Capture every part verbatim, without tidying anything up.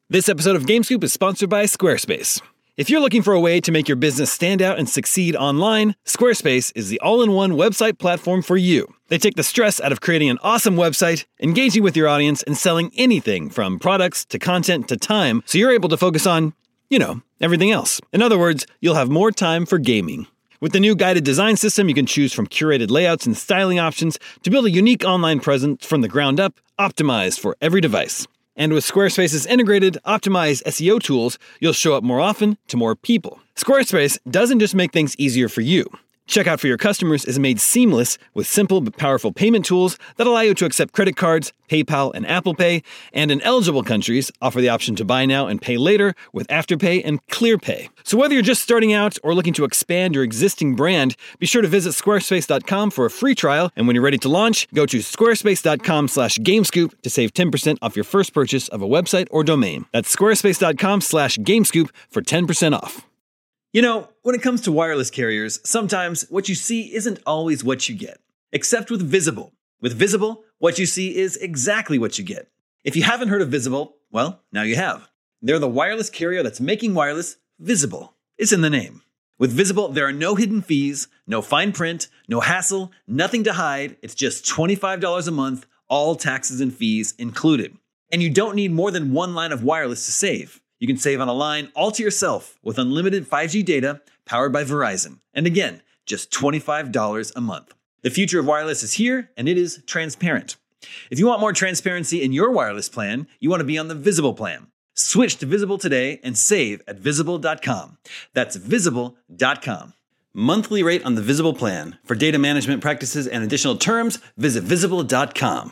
This episode of GameScoop is sponsored by Squarespace. If you're looking for a way to make your business stand out and succeed online, Squarespace is the all-in-one website platform for you. They take the stress out of creating an awesome website, engaging with your audience, and selling anything from products to content to time, so you're able to focus on, you know, everything else. In other words, you'll have more time for gaming. With the new guided design system, you can choose from curated layouts and styling options to build a unique online presence from the ground up, optimized for every device. And with Squarespace's integrated, optimized S E O tools, you'll show up more often to more people. Squarespace doesn't just make things easier for you. Checkout for your customers is made seamless with simple but powerful payment tools that allow you to accept credit cards, PayPal, and Apple Pay, and in eligible countries, offer the option to buy now and pay later with Afterpay and ClearPay. So whether you're just starting out or looking to expand your existing brand, be sure to visit squarespace dot com for a free trial, and when you're ready to launch, go to squarespace dot com slash gamescoop to save ten percent off your first purchase of a website or domain. That's squarespace dot com slash gamescoop for ten percent off. You know, when it comes to wireless carriers, sometimes what you see isn't always what you get. Except with Visible. With Visible, what you see is exactly what you get. If you haven't heard of Visible, well, now you have. They're the wireless carrier that's making wireless visible. It's in the name. With Visible, there are no hidden fees, no fine print, no hassle, nothing to hide. It's just twenty-five dollars a month, all taxes and fees included. And you don't need more than one line of wireless to save. You can save on a line all to yourself with unlimited five G data powered by Verizon. And again, just twenty-five dollars a month. The future of wireless is here, and it is transparent. If you want more transparency in your wireless plan, you want to be on the Visible plan. Switch to Visible today and save at visible dot com. That's visible dot com. Monthly rate on the Visible plan. For data management practices and additional terms, visit visible dot com.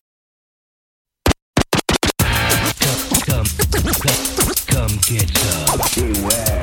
Come, come, come get some. Beware,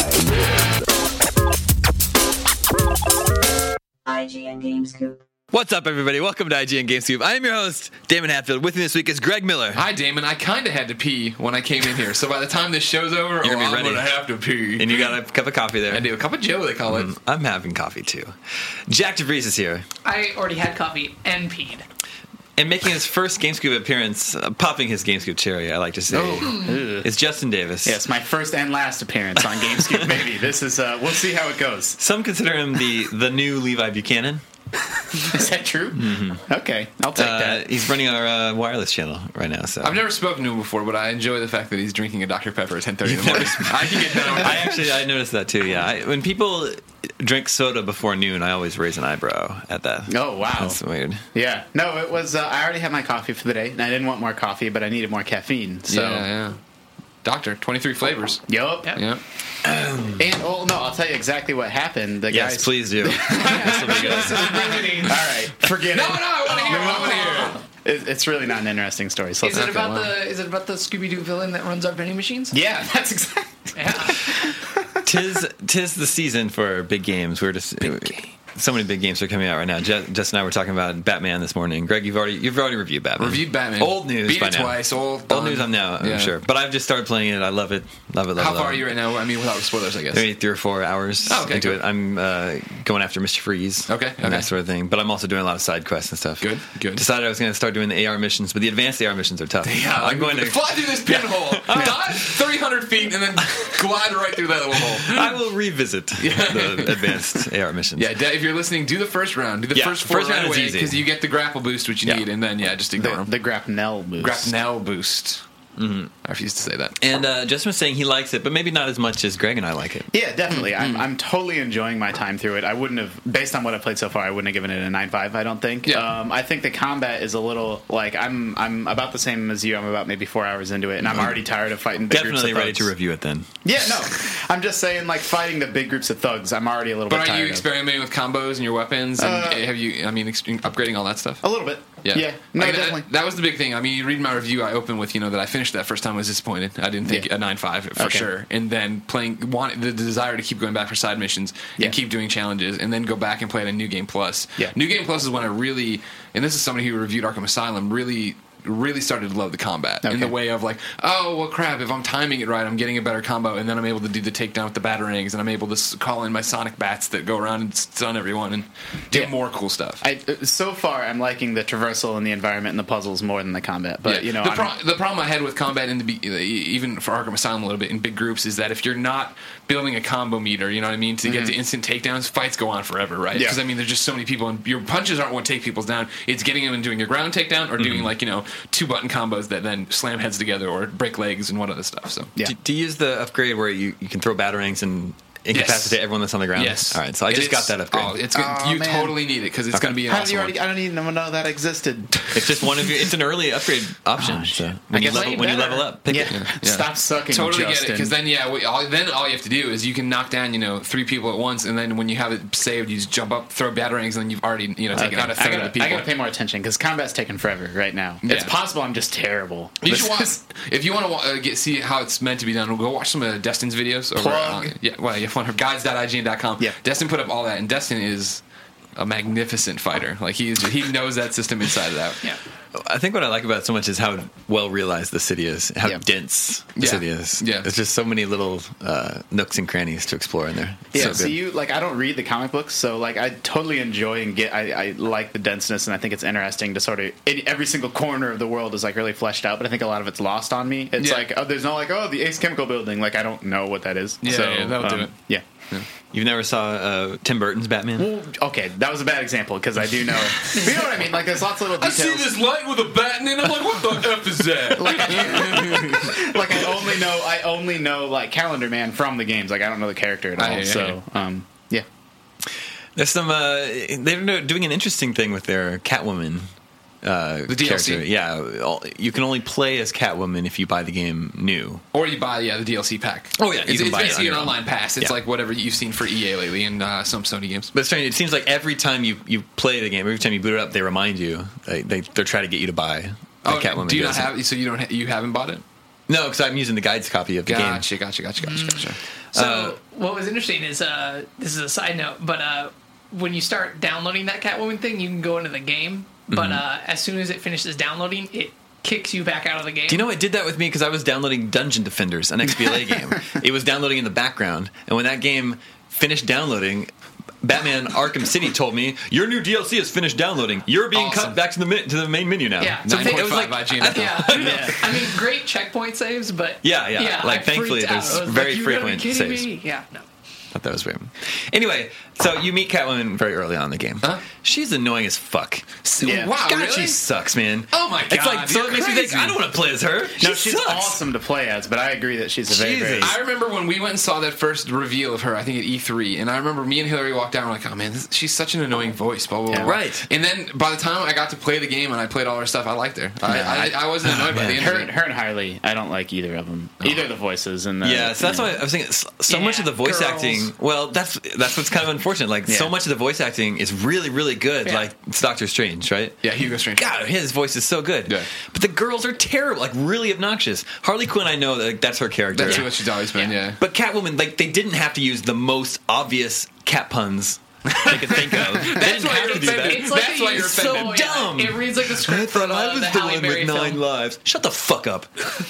I G N GameScoop. What's up, everybody? Welcome to I G N GameScoop. I am your host, Damon Hatfield. With me this week is Greg Miller. Hi, Damon. I kind of had to pee when I came in here, so by the time this show's over, You're oh, gonna be I'm ready. going to have to pee. And you got a cup of coffee there. I do. A cup of Joe, they call it. Mm, I'm having coffee, too. Jack DeVries is here. I already had coffee and peed. And making his first GameScoop appearance, uh, popping his GameScoop cherry, I like to say, Oh. is Justin Davis. Yes, my first and last appearance on GameScoop, maybe. This is, uh, we'll see how it goes. Some consider him the, the new Levi Buchanan. Is that true? Mm-hmm. Okay, I'll take Uh, that. he's running our uh, wireless channel right now. So I've never spoken to him before, but I enjoy the fact that he's drinking a Doctor Pepper at ten thirty in the morning. I can get down with I that. actually I noticed that too. Yeah, I, when people drink soda before noon, I always raise an eyebrow at that. Oh, wow. That's weird. Yeah. No, it was, uh, I already had my coffee for the day, and I didn't want more coffee, but I needed more caffeine, so. Yeah, yeah. Doctor, twenty-three flavors. Yup. Yep. Yeah. And, well, no, I'll tell you exactly what happened. The Yes, guys, please do. This will be good. All right, forget No, it. no, I want to hear it. I want to hear it. It- It's really not an interesting story. So Is let's it not about go on. the is it about the Scooby Doo villain that runs our vending machines? Yeah, that's exactly. Yeah. tis tis the season for big games. We're just so many big games are coming out right now. Just, Just and I were talking about Batman this morning. Greg, you've already you've already reviewed Batman. Reviewed Batman. Old news Beat by it now. twice. Old, Old done. news. I'm now. I'm Yeah. sure, but I've just started playing it. I love it. Love it. Love How it. far love are it. you right now? I mean, without spoilers, I guess. Maybe three or four hours Oh, okay, into cool. it. I'm uh, going after Mister Freeze. Okay, And okay. that sort of thing. But I'm also doing a lot of side quests and stuff. Good, good. Decided I was going to start doing the A R missions, but the advanced A R missions are tough. Yeah, I'm going to. fly through this pinhole, dive three hundred feet, and then glide right through that little hole. I will revisit the advanced A R missions. Yeah, if you're listening, do the first round. Do the Yeah, first four first round right is away easy. because you get the grapple boost, which you Yeah. need, and then yeah, just ignore The, them. the Grapnel boost. Grapnel boost. Mm-hmm. I refuse to say that. And uh, Justin was saying he likes it, but maybe not as much as Greg and I like it. Yeah, definitely. Mm-hmm. I'm, I'm totally enjoying my time through it. I wouldn't have, based on what I've played so far, I wouldn't have given it a nine five, I don't think. Yeah. Um, I think the combat is a little, like, I'm I'm about the same as you. I'm about maybe four hours into it, and I'm already tired of fighting big Definitely groups of ready thugs. to review it then. Yeah, no. I'm just saying, like, fighting the big groups of thugs, I'm already a little But bit are tired you of. experimenting with combos and your weapons? And Uh, have you, I mean, ex- upgrading all that stuff? A little bit. Yeah, Yeah. No, I mean, definitely. That, that was the big thing. I mean, you read my review. I opened with you know that I finished that first time. I was disappointed. I didn't think Yeah. a nine five for Okay. sure. And then playing, want the desire to keep going back for side missions Yeah. and keep doing challenges, and then go back and play it in New Game Plus. Yeah. New Game Plus is when I really, and this is somebody who reviewed Arkham Asylum, really really started to love the combat in Okay. the way of like, oh well, crap! If I'm timing it right, I'm getting a better combo, and then I'm able to do the takedown with the batarangs, and I'm able to s- call in my sonic bats that go around and stun everyone and do Yeah. more cool stuff. I, so far, I'm liking the traversal and the environment and the puzzles more than the combat. But Yeah. you know, the, I'm- pro- the problem I had with combat in the be- even for Arkham Asylum a little bit in big groups is that if you're not building a combo meter, you know what I mean, to get to instant takedowns, fights go on forever, right? Mm-hmm. Yeah. Because I mean, there's just so many people, and your punches aren't what take people down. It's getting them and doing a ground takedown, or doing like you know two button combos that then slam heads together, or break legs and what other stuff. So Yeah. Do, do you use the upgrade where you, you can throw batarangs and incapacitate Yes. everyone that's on the ground? yes, All right, so I And just got it's- that upgrade. Oh, it's good. Oh, you man. totally need it because it's Okay. going to be an How did awesome you already? one. I don't even know that existed. It's just one of your. It's an early upgrade option. so when I you guess level, way when you better. level up, pick yeah. it. Yeah. Stop sucking, Totally Justin. get it because then yeah, we, all, then all you have to do is you can knock down you know three people at once, and then when you have it saved, you just jump up, throw batarangs, and then you've already you know taken Okay. out a I third gotta, of the people. I gotta pay more attention because combat's taking forever right now. It's Yeah. possible I'm just terrible. You This should watch is- if you want to uh, get see how it's meant to be done. Go watch some of Destin's videos. Over, Plug. uh, yeah, well, you want her guides dot I G N dot com. Yeah. Destin put up all that, and Destin is a magnificent fighter. Like he is, he knows that system inside and out. Yeah. I think what I like about it so much is how well realized the city is, how Yeah. dense the Yeah. city is. Yeah. There's just so many little uh, nooks and crannies to explore in there. It's Yeah, so so good. you like I don't read the comic books, so like I totally enjoy and get I, I like the denseness, and I think it's interesting to sort of in every single corner of the world is like really fleshed out. But I think a lot of it's lost on me. It's Yeah. like oh, there's not like oh the Ace Chemical Building, like I don't know what that is. Yeah, so, yeah, that'll do um, it. Yeah. You've never saw uh, Tim Burton's Batman? Well, okay, that was a bad example because I do know. You know what I mean? Like there's lots of little I details. see this light with a bat in it. I'm like, what the f is that? like, I, like I only know I only know like Calendar Man from the games. Like I don't know the character at all. I- yeah, so um, yeah. There's some. Uh, they're doing an interesting thing with their Catwoman. Uh, The D L C. character. Yeah, all- you can only play as Catwoman if you buy the game new. Or you buy yeah the D L C pack. Oh, yeah, you it's, can it's buy it basically on an your own. online pass. It's Yeah. like whatever you've seen for E A lately and uh, some Sony games. But it's strange. It seems like every time you, you play the game, every time you boot it up, they remind you. They, they they're trying to get you to buy. The Oh, Catwoman do you not D L C. have? So you don't? Ha- you haven't bought it? No, because I'm using the guides copy of the game. Gotcha, gotcha, gotcha, gotcha, gotcha. So what was interesting is uh, this is a side note, but uh, when you start downloading that Catwoman thing, you can go into the game, but uh, as soon as it finishes downloading, it kicks you back out of the game. Do you know it did that with me because I was downloading Dungeon Defenders, an X B L A game. It was downloading in the background, and when that game finished downloading, Batman Arkham City told me your new D L C is finished downloading. You're being Awesome. cut back to the mi- to the main menu now. Yeah. So nine it point was five like, I G N. I- Yeah. I mean, great checkpoint saves, but Yeah, yeah. Like, I thankfully, freaked out. there's I was very like, you gotta be frequent kidding saves. me. Yeah, no. thought that was weird. Anyway, so you meet Catwoman very early on in the game. Huh? She's annoying as fuck. Yeah. Wow, God, really? she sucks, man. Oh my It's like God, so you're it makes me think crazy. I don't want to play as her. She No, she's sucks. awesome to play as, but I agree that she's a very, very. Jesus. I remember when we went and saw that first reveal of her, I think at E three, and I remember me and Hillary walked down and we're like, oh man, this, she's such an annoying voice, blah, blah, blah. Yeah. Right. And then by the time I got to play the game and I played all her stuff, I liked her. I, I, I wasn't annoyed by the end Her, of it. her and Harley, I don't like either of them. Either of the voices, and the, Yeah, so that's why I was thinking. So so Yeah, much of the voice girls. acting. Well, that's that's what's kind of unfortunate. Like so Yeah. much of the voice acting is really, really good. Yeah. Like it's Doctor Strange, right? Yeah, Hugo Strange. God, his voice is so good. Yeah. But the girls are terrible, like really obnoxious. Harley Quinn, I know that like, that's her character. That's what she's always been, yeah. But Catwoman, like they didn't have to use the most obvious cat puns they could think of. They That's didn't why have you're to do that. offended. It's like That's they why you're use so offended. dumb. It reads like the I script thought from uh, I was the the Halle one Berry with nine film. lives. Shut the fuck up.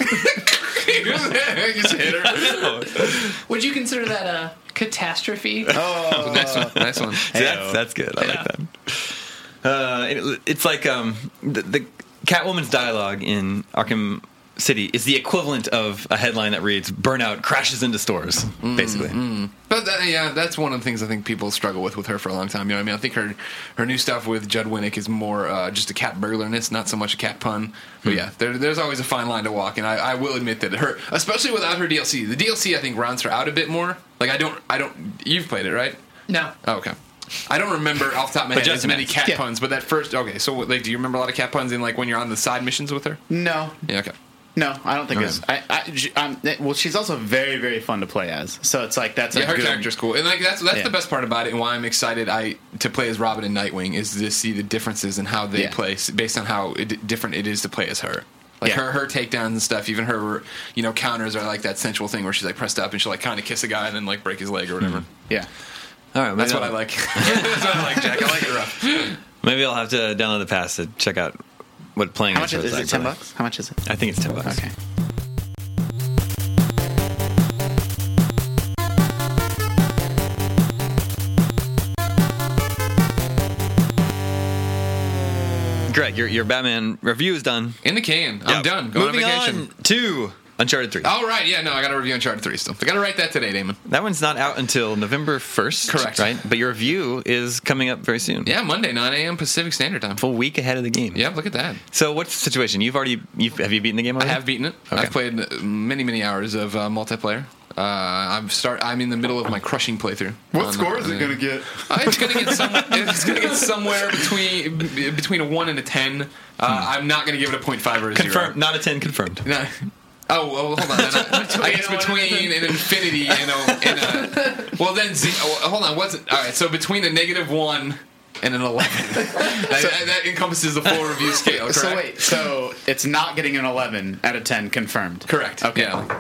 Just hit her. Would you consider that a catastrophe? Nice one. Nice one. See, that's, that's good. I Yeah. like that. Uh, it- it's like um, the, the Catwoman's dialogue in Arkham City is the equivalent of a headline that reads "Burnout crashes into stores," basically. But that, yeah, that's one of the things I think people struggle with with her for a long time. You know what I mean? I think her her new stuff with Judd Winnick is more uh, just a cat burglarness, not so much a cat pun. But yeah, there, there's always a fine line to walk, and I, I will admit that her, especially without her D L C, the D L C I think rounds her out a bit more. Like I don't, I don't. You've played it, right? No. Oh, okay. I don't remember off the top of my But head as Justin many has. cat Yeah. puns, but that first, okay. So, like, do you remember a lot of cat puns in like when you're on the side missions with her? no, Yeah, okay. no, I don't think Okay. it's. I, I, j- um, well, she's also very, very fun to play as. So it's like that's a Yeah, her good, character's cool, and like that's that's Yeah. the best part about it, and why I'm excited I to play as Robin and Nightwing is to see the differences in how they Yeah. play s- based on how it, different it is to play as her. Like Yeah. her her takedowns and stuff, even her you know counters are like that sensual thing where she's like pressed up and she'll like kind of kiss a guy and then like break his leg or whatever. Yeah. All right, maybe That's what I'll- I like. That's what I like, Jack. I like it rough. Maybe I'll have to download the pass to check out what playing How much it is, was is like it? Ten for, like- bucks? How much is it? I think it's ten bucks. Okay. Greg, your your Batman review is done. In the can. I'm Yeah. done. Going Moving on vacation. on to Uncharted three. All right. Yeah. No, I got to review Uncharted three still. I got to write that today, Damon. That one's not out until November first. Correct. Right? But your review is coming up very soon. Yeah, Monday, nine a.m. Pacific Standard Time. Full week ahead of the game. Yeah, look at that. So what's the situation? You've already you've, have you beaten the game I already? have beaten it. Okay. I've played many, many hours of uh, multiplayer. Uh, I'm start. I'm in the middle of my crushing playthrough. What on- score is on it the- going to get? Uh, it's gonna get some, it's gonna get somewhere between between a one and a ten. Uh, I'm not gonna give it a point five or a Confirmed. zero. Not a ten. Confirmed. No. Oh, well, hold on. Then I, I guess between an infinity and a, and a well, then z- oh, hold on. What's it? All right. So between a negative one and an eleven, that, that, that encompasses the full review scale. Correct? So wait, so it's not getting an eleven out of ten confirmed. Correct. Okay. Yeah.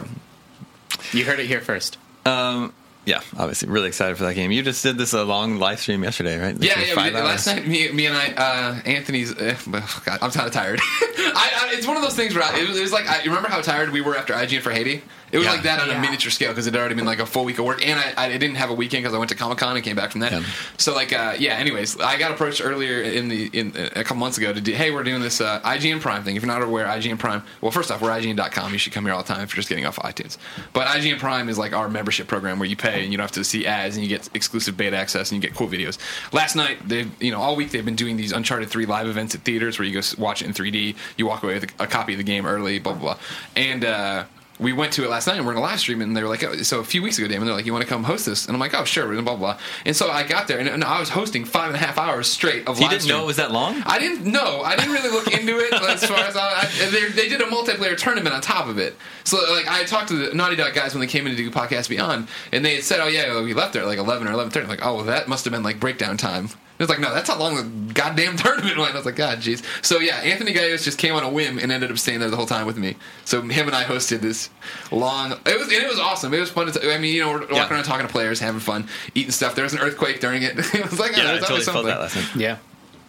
You heard it here first. Um. Yeah. Obviously, really excited for that game. You just did this a long live stream yesterday, right? This Yeah, was yeah. five We, hours. last night, me, me and I, uh, Anthony's. Uh, oh God, I'm kind of tired. I, I, it's one of those things where I, it, was, it was like, I, you remember how tired we were after I G N for Haiti? It was Yeah. like that on Yeah. a miniature scale because it had already been like a full week of work, and I, I didn't have a weekend because I went to Comic Con and came back from that. Yeah. So like, uh, yeah. Anyways, I got approached earlier in the in uh, a couple months ago to do. Hey, we're doing this uh, I G N Prime thing. If you're not aware, I G N Prime. Well, first off, we're I G N dot com. You should come here all the time if you're just getting off iTunes. But I G N Prime is like our membership program where you pay and you don't have to see ads and you get exclusive beta access and you get cool videos. Last night, they you know all week they've been doing these Uncharted three live events at theaters where you go s- watch it in three D. You walk away with a, a copy of the game early. Blah blah blah. And uh, we went to it last night and we're going to live stream it, and they were like, oh, so a few weeks ago, Damon, they're like, you want to come host this? And I'm like, oh, sure, blah, blah, blah. And so I got there, and, and I was hosting five and a half hours straight of You live didn't stream. know it was that long? I didn't know. I didn't really look into it as far as I, I they, they did a multiplayer tournament on top of it. So like I talked to the Naughty Dog guys when they came in to do Podcast Beyond, and they had said, oh yeah, we left there at like eleven or eleven thirty. I'm like, oh, well, that must have been like breakdown time. It was like, no, that's how long the goddamn tournament went. I was like, God, jeez. So yeah, Anthony Gallegos just came on a whim and ended up staying there the whole time with me. So him and I hosted this long. It was and it was awesome. It was fun. To t- I mean, you know, we're walking Yeah. around talking to players, having fun, eating stuff. There was an earthquake during it. It was like, oh, Yeah, I there's totally always felt something. that last night. Yeah.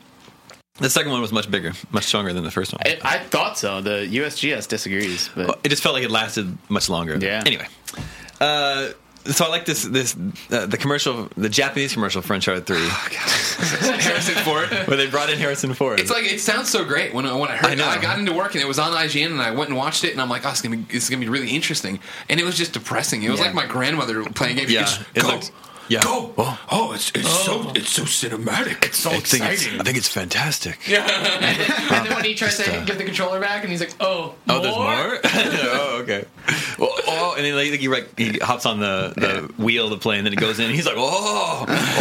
The second one was much bigger, much stronger than the first one. I, I thought so. The U S G S disagrees, but It just felt like it lasted much longer. Yeah. Anyway, uh, so I like this this uh, the commercial, the Japanese commercial for Uncharted three, Harrison Ford. where they brought in Harrison Ford. It's like it sounds so great when when I heard I it. know. I got into work and it was on I G N and I went and watched it and I'm like, oh, it's gonna be it's gonna be really interesting. And it was just depressing. It was Yeah. like my grandmother playing games. Yeah, It's, it go, looks- yeah. go. Oh. Oh, it's it's so it's so cinematic. It's so I think, it's, exciting. I think it's fantastic. And then when he tries to give the controller back, and he's like, "Oh, Oh, there's more? Oh, okay. Well, oh, and then like, he, like, he hops on the, the wheel to play, and then it goes in, and he's like, oh,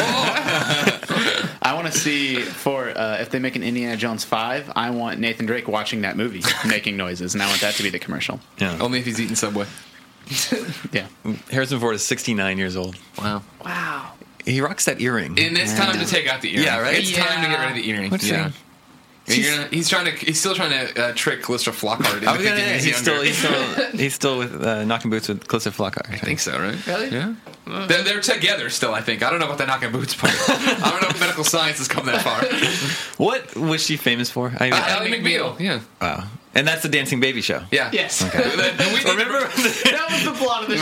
oh. I want to see for uh, if they make an Indiana Jones five. I want Nathan Drake watching that movie, making noises, and I want that to be the commercial. Yeah. Only if he's eating Subway. Yeah. Harrison Ford is sixty-nine years old. Wow. wow." He rocks that earring. And it's time to take out the earring. Yeah, right? It's time to get rid of the earring. What's yeah. wrong? You're gonna, he's trying to. He's still trying to uh, trick Calista Flockhart into I was thinking gonna, he's, he's, still, younger. he's still he's still with uh, knocking boots with Calista Flockhart. I think so, right? Really? Yeah. They're, they're together still, I think. I don't know about that knocking boots part. I don't know if medical science has come that far. What was she famous for? I, Uh, Ally McBeal. Yeah. wow. And that's the Dancing Baby show. Yeah. Yes. We did- Remember? That was the plot of the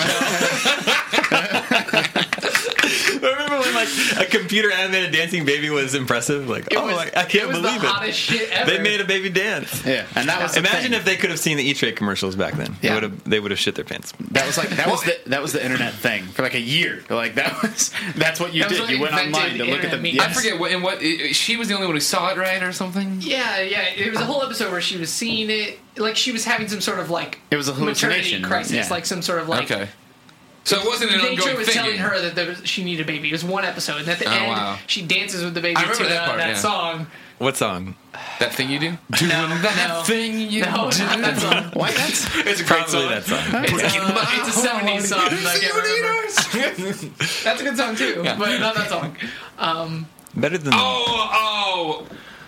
show. Remember when like a computer animated dancing baby was impressive? Like, It oh, was, my, I can't it was believe the it. hottest shit ever. They made a baby dance. Yeah, and that was the Imagine thing. if they could have seen the E-Trade commercials back then. They Yeah. would have. They would have shit their pants. that was like that was the that was the internet thing for like a year. Like that was that's what you That was did. what You went invented online to look at the. internet media. I forget what and what it, she was the only one who saw it, right, or something. Yeah, yeah. It was a whole episode where she was seeing it, like she was having some sort of like It was a hallucination. maternity crisis, Yeah. like some sort of like. Okay. So it wasn't an Nature ongoing was thing. telling her that there was, she needed a baby. It was one episode, and at the Oh, end, wow. she dances with the baby I to remember that uh, part, that yeah. song. What song? That thing you do? No, no, thing you no, do. not that song. What? That's It's a great Probably song. that song. It's, uh, it's a seventies song. that I can't remember. That's a good song too, Yeah. but not that song. Um, Better than. Oh, oh.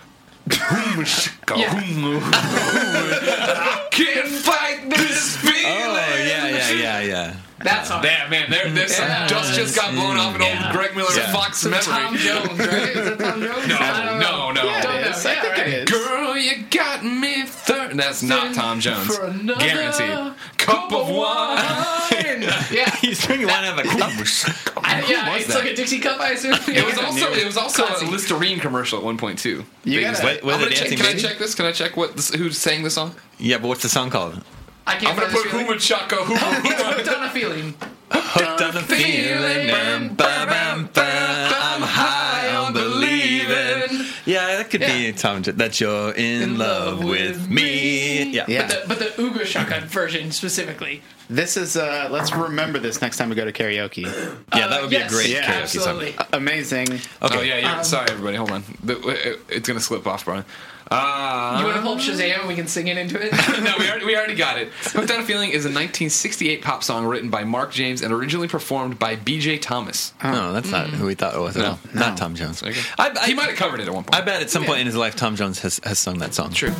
yeah. I can't fight this feeling. Oh yeah, yeah, yeah, yeah. That song. Damn, man, there, there's some Yeah. dust just got blown off an Yeah. old Greg Miller Yeah. Fox Some memory. Tom Jones, right? Is that Tom Jones? No, I don't know. no, no. Yeah, it don't is. is. I Yeah, think right. it is. Girl, you got me third. That's not Tom Jones. For another Guaranteed. Cup of wine. Yeah. He's drinking wine out of a cup. I, yeah, was it's that? like a Dixie cup, I assume. It was also it was also Classy. a Listerine commercial at one point too. You They gotta- just- Wait, was I'm it gonna check, Dancing can I Baby? check this? Can I check what this, who sang the song? Yeah, but what's the song called? I can't I'm gonna find put this feeling. Huma Chaka Huma. Hooked on a feeling. Hooked on the feeling, and ba-bam, ba, I'm high on believing. Yeah, that could be Yeah. Tom. J- That you're in, In love, with me. Yeah. Yeah. But the, but the Uga Shotgun version specifically. This is, uh, let's remember this next time we go to karaoke. Yeah, that would be yes, a great yeah, karaoke absolutely. song. Amazing. Okay. Oh yeah, yeah. Um, Sorry, everybody. Hold on. The- It's gonna slip off, Brian. Uh, You want to pull up Shazam and we can sing it into it? no, we already, we already got it. Hooked on a Feeling is a nineteen sixty-eight pop song written by Mark James and originally performed by B J Thomas. No, that's not who we thought it was at No. all. Not Tom Jones. Okay. I, I, he might have covered it at one point. I bet at some Yeah. point in his life, Tom Jones has, has sung that song. True.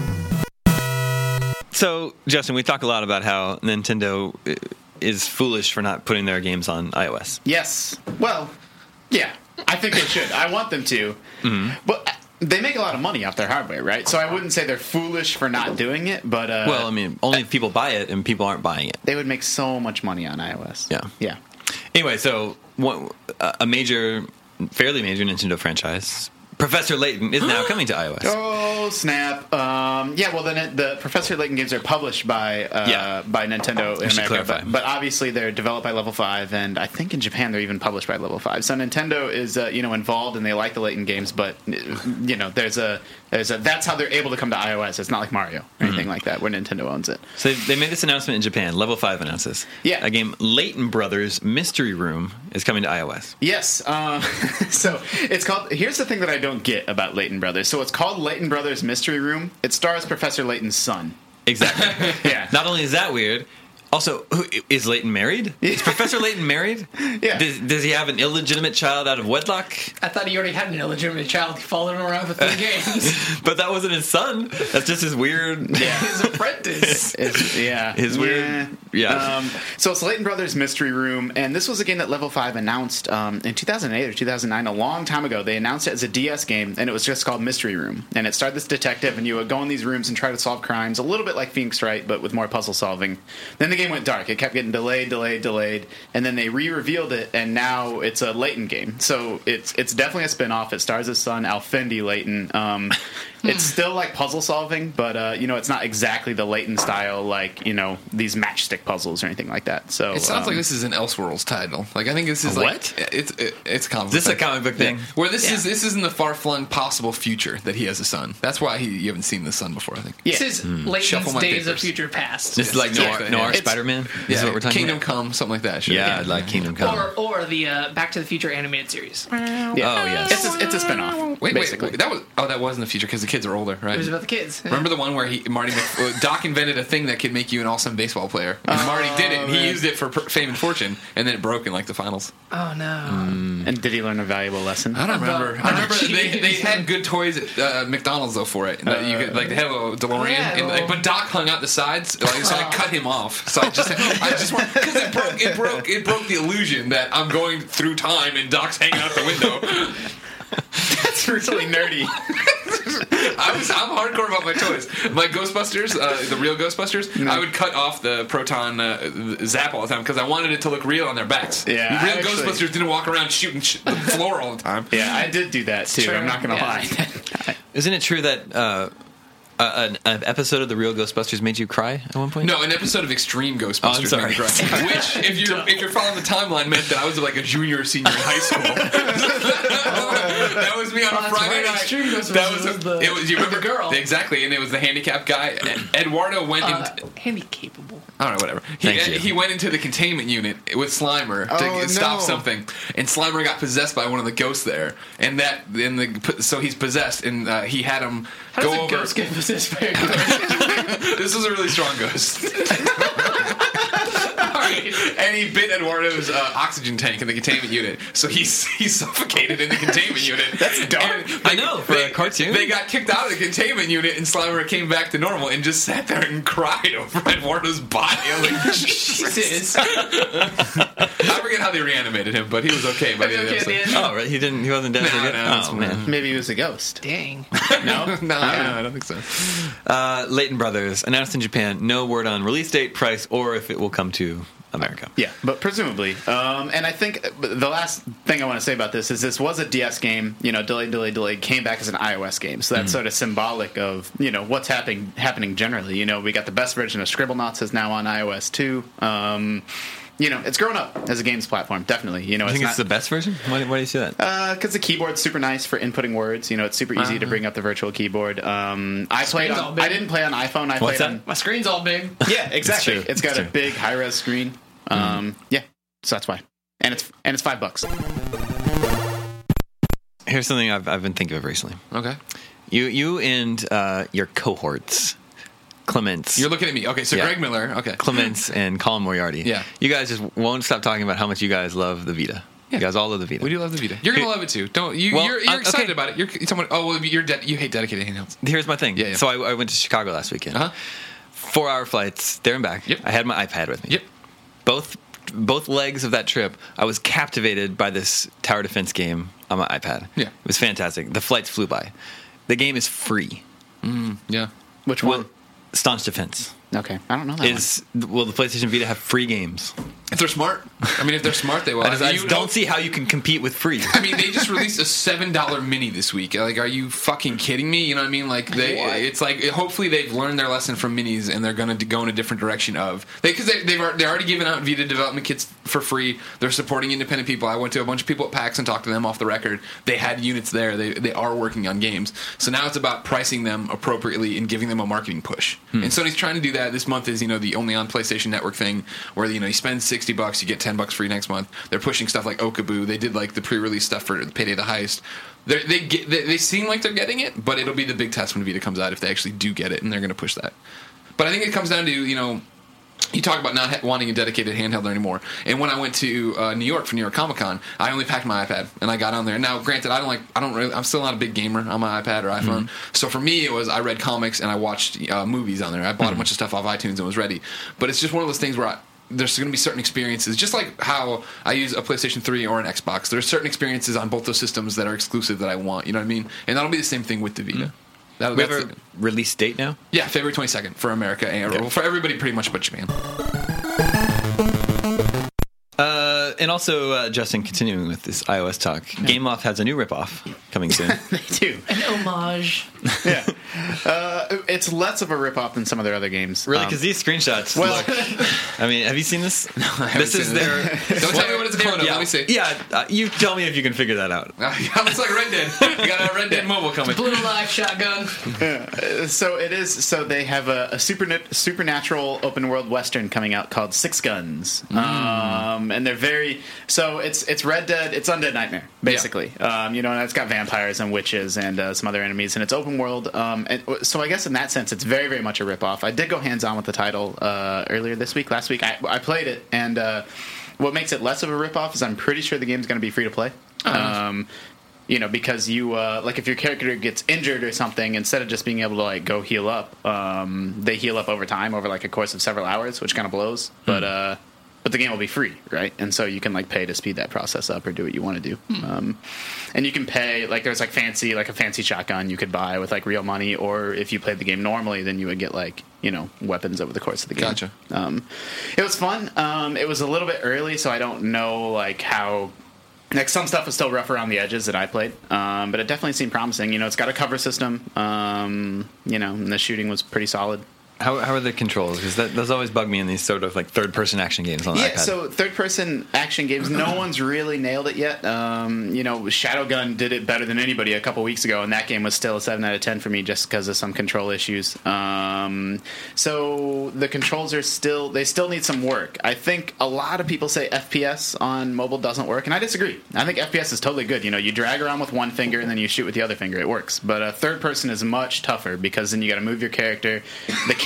So, Justin, we talk a lot about how Nintendo uh, is foolish for not putting their games on iOS. Yes. Well, yeah. I think they should. I want them to. Mm-hmm. But they make a lot of money off their hardware, right? So I wouldn't say they're foolish for not doing it, but uh, Well, I mean, only if people buy it, and people aren't buying it. they would make so much money on iOS. Yeah. Yeah. Anyway, so one, a major, fairly major Nintendo franchise, Professor Layton, is now coming to iOS. Oh snap! Um, yeah, well then it, the Professor Layton games are published by uh, Yeah. by Nintendo in should America, clarify. but, but obviously they're developed by Level Five, and I think in Japan they're even published by Level Five. So Nintendo is uh, you know involved, and they like the Layton games, but you know there's a there's a that's how they're able to come to iOS. It's not like Mario or anything like that where Nintendo owns it. So they made this announcement in Japan. Level five announces. Yeah. A game, Layton Brothers Mystery Room, is coming to iOS. Yes. Um, so it's called. Here's the thing that I don't get about Layton Brothers. So it's called Layton Brothers Mystery Room. It stars Professor Layton's son. Exactly. Yeah. Not only is that weird, also, who, is Layton married? Is Professor Layton married? Yeah. Does, does he have an illegitimate child out of wedlock? I thought he already had an illegitimate child following him around for three games. But that wasn't his son. That's just his weird. Yeah. His apprentice. Is- yeah. His weird- yeah. Um, so it's Layton Brothers Mystery Room, and this was a game that Level five announced um, in two thousand eight or two thousand nine, a long time ago. They announced it as a D S game, and it was just called Mystery Room. And it started this detective, and you would go in these rooms and try to solve crimes, a little bit like Phoenix Wright, but with more puzzle solving. Then the game went dark. It kept getting delayed, delayed, delayed, and then they re-revealed it, and now it's a Layton game. So it's it's definitely a spin-off. It stars his son, Alfendi Layton. Um, it's still like puzzle solving, but uh, you know, it's not exactly the Layton style, like you know these matchstick puzzles or anything like that. So It sounds um, like this is an Elseworlds title. Like I think this is A like what? it's it, it's a comic. Is this book a comic book thing? Yeah. Where this Yeah. is this is in the far flung possible future that he has a son. That's why he you haven't seen the son before. I think. Yeah. This is Shuffle Layton's my Days of papers. Future Past. This is like Yeah. Noir, Noir It's- Spider-Man? This Yeah, is what we're talking Kingdom about? Come, something like that. Sure. Yeah, I'd like Kingdom Come. Or, or the uh, Back to the Future animated series. yeah. Oh, yes. it's a, it's a spin-off. Wait, basically. wait, that was oh, that was in the future because the kids are older, right? It was about the kids. Remember the one where he Marty Mc, uh, Doc invented a thing that could make you an awesome baseball player. And Marty did it. And he man. used it for per- fame and fortune, and then it broke in like the finals. Oh no. And did he learn a valuable lesson? I don't remember. About- I remember about they, they cheese. had good toys at uh, McDonald's though for it. And that you could like they had a DeLorean, Yeah, and, like, well- but Doc hung out the sides, like, so I cut him off. So I just I just want because it broke it broke it broke the illusion that I'm going through time and Doc's hanging out the window. That's really nerdy. I was I'm hardcore about my toys. My Ghostbusters, uh, the real Ghostbusters, I would cut off the proton uh, zap all the time because I wanted it to look real on their backs. Yeah, real I actually- Ghostbusters didn't walk around shooting sh- the floor all the time. Yeah, I did do that too. True. I'm not going to Yeah. lie. Isn't it true that uh, a- an, an episode of The Real Ghostbusters made you cry at one point? No, an episode of Extreme Oh, I'm Ghostbusters, sorry. made me cry. Which, if you're if you're following the timeline, meant that I was like a junior or senior in high school. That was me on Oh, a that's Friday right. night. Extreme Ghostbusters That was, a, was the- it was you with the remember girl. exactly, and it was the handicapped guy. Eduardo went Uh, in. handy capable. I don't know, whatever. He, Thank you. he went into the containment unit with Slimer to Oh, stop no. something, and Slimer got possessed by one of the ghosts there, and that in the so he's possessed, and uh, he had him How go does a over. ghost get possessed by a ghost? This was a really strong ghost, Alright. and he bit Eduardo's uh, oxygen tank in the containment unit, so he's he's suffocated in the containment unit. That's dark. I know, for a cartoon. They got kicked out of the containment unit, and Slimer came back to normal and just sat there and cried over Eduardo's body. I was like, Jesus. Jesus. I forget how they reanimated him, but he was okay by the end of the Okay, episode. man. Oh, right. He didn't. He wasn't dead. No, yet? no, oh no. man. Maybe he was a ghost. Dang. No, no, no, I don't think so. Uh, Leighton Brothers announced in Japan. No word on release date, price, or if it will come to America. Yeah, but presumably. Um, and I think the last thing I want to say about this is this was a D S game, you know, delayed, delayed, delayed, came back as an iOS game. So that's mm. sort of symbolic of, you know, what's happening happening generally. You know, we got the best version of Scribblenauts is now on iOS too. Um, you know, it's grown up as a games platform, definitely. You know, I it's think not, it's the best version? Why, why do you say that? Because uh, the keyboard's super nice for inputting words. You know, it's super easy uh-huh. to bring up the virtual keyboard. Um, I played Screen's all on, big. I didn't play on iPhone. I What's played that? on. My screen's all big. Yeah, exactly. true. It's got It's a true. big high res screen. Um, mm. Yeah, so that's why, and it's and it's five bucks. Here's something I've I've been thinking of recently. Okay. You you and uh, your cohorts, Clements. You're looking at me. Okay, so Yeah. Greg Miller. Okay. Clements and Colin Moriarty. Yeah. You guys just won't stop talking about how much you guys love the Vita. Yeah. You guys all love the Vita. We do love the Vita. You're gonna Here- love it too. Don't you? Well, you're you're uh, excited okay. about it. You're, you're talking. Oh, well, you're de- you hate dedicated handhelds. Here's my thing. Yeah, yeah. So I, I went to Chicago last weekend. Uh huh. Four hour flights there and back. Yep. I had my iPad with me. Yep. Both both legs of that trip, I was captivated by this tower defense game on my iPad. Yeah. It was fantastic. The flights flew by. The game is free. Yeah. Which Well, one? Staunch Defense Okay, I don't know that is will the PlayStation Vita have free games? If they're smart, I mean, if they're smart, they will. I just, I You just know- don't see how you can compete with free. I mean, they just released a seven dollar mini this week. Like, are you fucking kidding me? You know what I mean? Like, they, it's like hopefully they've learned their lesson from minis and they're going to go in a different direction of because they, they've al- they're already giving out Vita development kits for free. They're supporting independent people. I went to a bunch of people at PAX and talked to them off the record. They had units there. They they are working on games. So now it's about pricing them appropriately and giving them a marketing push. Hmm. And Sony's trying to do that. This month is you know the only on PlayStation Network thing where you know you spend sixty bucks, you get ten bucks free next month. They're pushing stuff like Okaboo. They did like the pre-release stuff for Payday the Heist. They're, they get they, they seem like they're getting it, but it'll be the big test when Vita comes out if they actually do get it, and they're going to push that. But I think it comes down to you know. You talk about not ha- wanting a dedicated handheld anymore. And when I went to uh, New York for New York Comic Con, I only packed my iPad and I got on there. Now, granted, I don't like. I don't really. I'm still not a big gamer on my iPad or iPhone. Mm-hmm. So for me, it was I read comics and I watched uh, movies on there. I bought mm-hmm. a bunch of stuff off iTunes and was ready. But it's just one of those things where I, there's going to be certain experiences, just like how I use a PlayStation three or an Xbox. There's certain experiences on both those systems that are exclusive that I want. You know what I mean? And that'll be the same thing with the Vita. Mm-hmm. That, We have a release date now? Yeah, February twenty-second for America and Okay. well, for everybody pretty much but Japan. Uh, and also, uh, Justin, continuing with this iOS talk, Gameloft has a new ripoff coming soon. they do. An homage. Yeah, uh, it's less of a ripoff than some of their other games. Really? Um, Because these screenshots well, look... I mean, have you seen this? I haven't This is seen it. their... Don't tell me what it's a clone of. Yeah, Let me see. yeah uh, you tell me if you can figure that out. Yeah, looks like Red Dead. You got a Red Dead mobile coming. Blue life shotgun. so it is. So they have a, a super supernatural open world western coming out called Six Guns, Mm. um, and they're very. So it's it's Red Dead. It's Undead Nightmare basically. Yeah. Um, you know, and it's got vampires and witches and uh, some other enemies, and it's open world. Um, and so I guess in that sense, it's very very much a ripoff. I did go hands on with the title uh, earlier this week. Last week, I, I played it, and uh, what makes it less of a ripoff is I'm pretty sure the game's going to be free to play. Oh, nice. Um, You know, because you uh, like if your character gets injured or something, instead of just being able to like go heal up, um, they heal up over time over like a course of several hours, which kind of blows. Hmm. But uh, but the game will be free, right? And so you can like pay to speed that process up or do what you want to do. Hmm. Um, and you can pay like there's like fancy like a fancy shotgun you could buy with like real money, or if you played the game normally, then you would get like you know weapons over the course of the game. Gotcha. Um, it was fun. Um, it was a little bit early, so I don't know like how. Like some stuff was still rough around the edges that I played, um, but it definitely seemed promising. You know, it's got a cover system. Um, you know, and the shooting was pretty solid. How, how are the controls? Because that those always bug me in these sort of like third person action games on the Yeah, iPad. so third person action games, no one's really nailed it yet. Um, you know, Shadowgun did it better than anybody a couple weeks ago, and that game was still a seven out of ten for me just because of some control issues. Um, so the controls are still, they still need some work. I think a lot of people say F P S on mobile doesn't work, and I disagree. I think F P S is totally good. You know, you drag around with one finger and then you shoot with the other finger. It works. But uh, third person is much tougher because then you got to move your character. The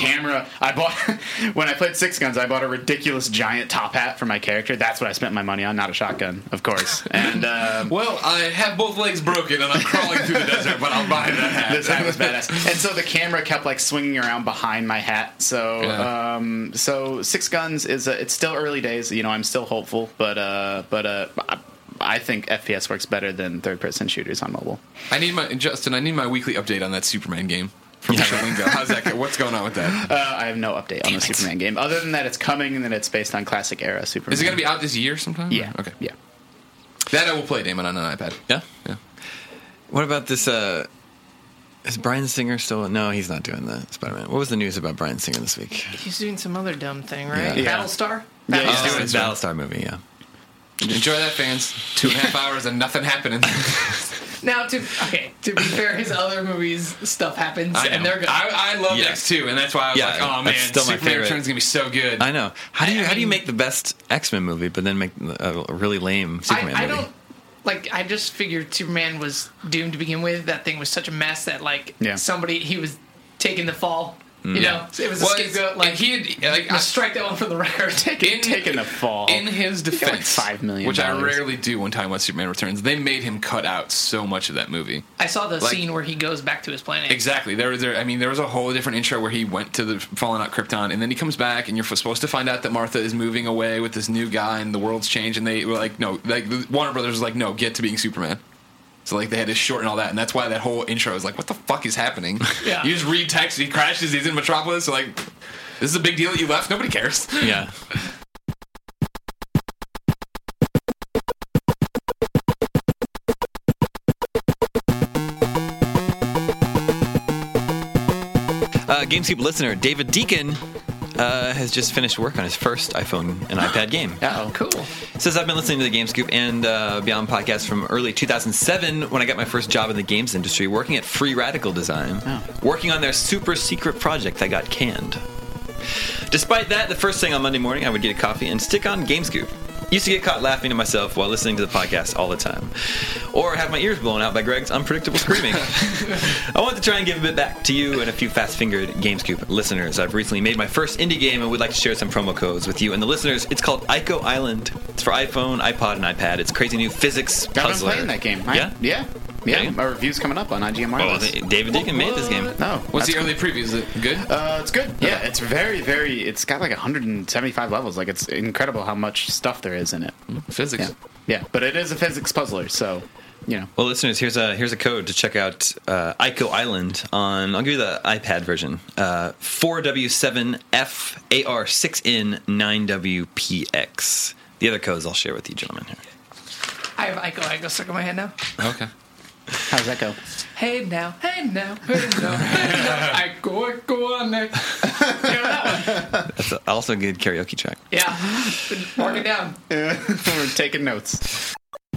camera. I bought when I played Six Guns. I bought a ridiculous giant top hat for my character. That's what I spent my money on, not a shotgun, of course. And um, Well, I have both legs broken and I'm crawling through the desert, but I'll buy that hat. this hat was badass. And so the camera kept like swinging around behind my hat. So, Yeah. um, so Six Guns is a, it's still early days. You know, I'm still hopeful, but uh, but uh, I, I think F P S works better than third-person shooters on mobile. I need my Justin. I need my weekly update on that Superman game from Lingo. How's that? Go? What's going on with that? Uh, I have no update on the Superman game, other than that it's coming and that it's based on classic era Superman. Is it going to be out this year sometime? Yeah. Okay. Yeah. That I will play, Damon, on an iPad. Yeah. Yeah. What about this? Uh, is Bryan Singer still? No, he's not doing the Spider-Man. What was the news about Bryan Singer this week? He's doing some other dumb thing, right? Yeah. Battlestar? Yeah, Battlestar. he's Oh, doing it's Battlestar movie. Yeah. Enjoy that, fans. Two and a half hours and nothing happening. Now, to okay, to be fair, his other movies stuff happens, I and know. they're good. I, I love Yeah. X two, and that's why I was Yeah, like, oh man, that's still my Superman favorite. Returns is gonna be so good. I know. How do you I- I how do you mean- make the best X-Men movie, but then make a really lame Superman I, I movie? don't like. I just figured Superman was doomed to begin with. That thing was such a mess that like Yeah. somebody he was taking the fall. You Mm. know, it was a Well, scapegoat. it's- Like he had like I, let's strike that one for the record. in, taking a fall. in his got, like, defense, five million which I dollars. rarely do when talking about Superman Returns. They made him cut out so much of that movie. I saw the Like- scene where he goes back to his planet. Exactly. There was there. I mean, there was a whole different intro where he went to the fallen out Krypton, and then he comes back, and you're supposed to find out that Martha is moving away with this new guy, and the world's changed. And they were like, no, like the Warner Brothers was like, no, get to being Superman. So like they had to shorten all that, and that's why that whole intro is like, what the fuck is happening? Yeah. You just read text. He crashes. He's in Metropolis. So like, this is a big deal that you left. Nobody cares. Yeah. Uh, GameScoop listener David Deacon uh, has just finished work on his first iPhone and iPad game. Uh-oh. Cool. Says, I've been listening to the GameScoop and uh, Beyond podcast from early two thousand seven when I got my first job in the games industry working at Free Radical Design, Oh. working on their super secret project that got canned. Despite that, the first thing on Monday morning, I would get a coffee and stick on GameScoop. Used to get caught laughing to myself while listening to the podcast all the time. Or have my ears blown out by Greg's unpredictable screaming. I want to try and give a bit back to you and a few fast-fingered GameScoop listeners. I've recently made my first indie game and would like to share some promo codes with you and the listeners. It's called Ico Island. It's for iPhone, iPod, and iPad. It's a crazy new physics I've been puzzler. playing that game. I- Yeah? Yeah. Yeah. Okay. My review's coming up on I G N Oh, Wireless. they- David Deacon made this game. No. What's that's the early preview? Is it good? Uh, it's good. Yeah, it's very, very. It's got like one hundred seventy-five levels. Like it's incredible how much stuff there is in it. Physics. Yeah, yeah. But it is a physics puzzler, so you know. Well, listeners, here's a here's a code to check out uh, Ico Island on. I'll give you the iPad version. Uh, four W seven F A R six N nine W P X. The other codes I'll share with you, gentlemen. Here. I have Ico Ico stuck in my head now. Okay. How does that go? Hey now, hey now, hey now, hey now. Ico Ico on there. You know that one? That's a, also a good karaoke track. Yeah. Been marking down. We're taking notes.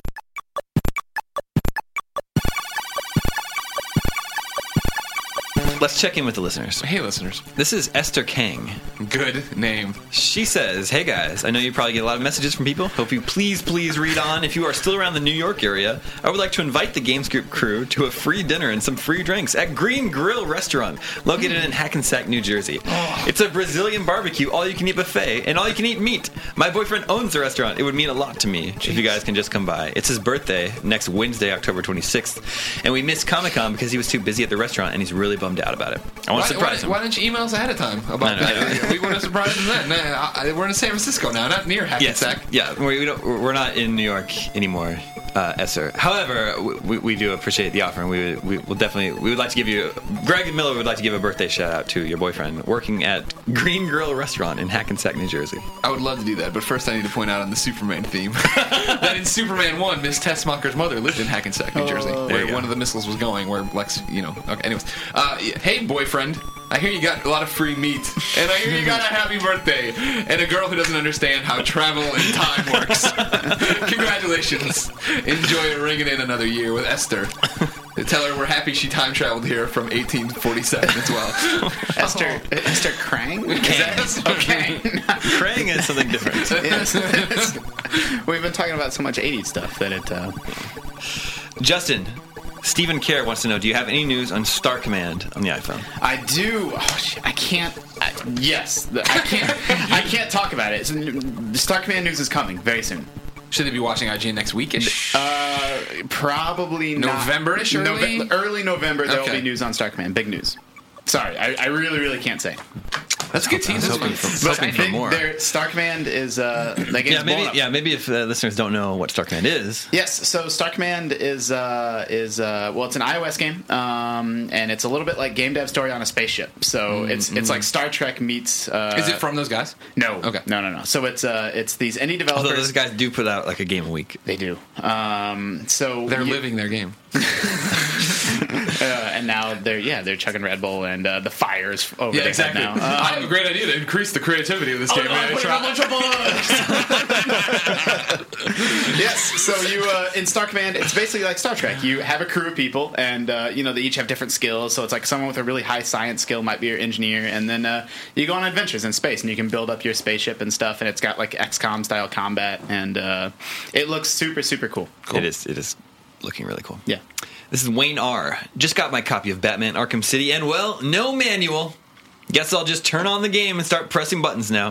Let's check in with the listeners. Hey, listeners. This is Esther Kang. Good name. She says, hey guys, I know you probably get a lot of messages from people. Hope you please, please read on. If you are still around the New York area, I would like to invite the GameScoop crew to a free dinner and some free drinks at Green Grill Restaurant, located in Hackensack, New Jersey. It's a Brazilian barbecue, all-you-can-eat buffet, and all-you-can-eat meat. My boyfriend owns the restaurant. It would mean a lot to me if you guys can just come by. It's his birthday, next Wednesday, October twenty-sixth, and we missed Comic-Con because he was too busy at the restaurant, and he's really bummed out about it. I want Why, to surprise why, him. why didn't you email us ahead of time about I know, I that? know. We would have surprised him then. Nah, I- We're in San Francisco now, not near Yes, Hackensack. yeah, we, we don't, we're not in New York anymore, uh, Esther. However, we, we do appreciate the offer, and we we will definitely we would like to give you. Greg Miller would like to give a birthday shout out to your boyfriend working at Green Grill Restaurant in Hackensack, New Jersey. I would love to do that, but first I need to point out on the Superman theme that in Superman one, Miss Tessmacher's mother lived in Hackensack, New Jersey, there you where go. one of the missiles was going, where Lex, you know. Okay, anyways. Uh, hey, boyfriend. I hear you got a lot of free meat, and I hear you got a happy birthday, and a girl who doesn't understand how travel and time works. Congratulations. Enjoy ringing in another year with Esther. Tell her we're happy she time traveled here from eighteen forty-seven as well. Esther, Esther Krang? Is that- okay. Krang is something different. Yes, it is. We've been talking about so much eighties stuff that it. Uh, Justin Stephen Kerr wants to know, do you have any news on Star Command on the iPhone? I do. Oh, shit, I can't. I, yes, the- I can't. I can't talk about it. It's, Star Command news is coming very soon. Should they be watching I G N next weekish? Uh, probably not. November-ish, early? Nove- early November. There will Okay. be news on Star Command. Big news. Sorry, I, I really, really can't say. That's a good team. I was That's hoping fun. for, But hoping I for think more. their Star Command is uh, that game's Yeah, blown maybe. up. Yeah, maybe if uh, listeners don't know what Star Command is. Yes, so Star Command is uh, is uh, well, it's an iOS game, um, and it's a little bit like Game Dev Story on a spaceship. So it's it's like Star Trek meets. Uh, Is it from those guys? No, Okay. no, no, no. So it's uh, it's these indie developers. Although those guys do put out like a game a week. They do. Um, so They're you- living their game. uh, and now they're yeah they're chugging Red Bull and uh, the fires over their head now. Uh, I have a great idea to increase the creativity of this Oh, game. no, man. I'm putting Try- a bunch of bugs. yes, so you uh, in Star Command, it's basically like Star Trek. You have a crew of people, and uh, you know they each have different skills. So it's like someone with a really high science skill might be your engineer, and then uh, you go on adventures in space, and you can build up your spaceship and stuff. And it's got like X COM style combat, and uh, it looks super super cool. It is. It is looking really cool. Yeah. This is Wayne R. Just got my copy of Batman Arkham City, and well, no manual. Guess I'll just turn on the game and start pressing buttons now.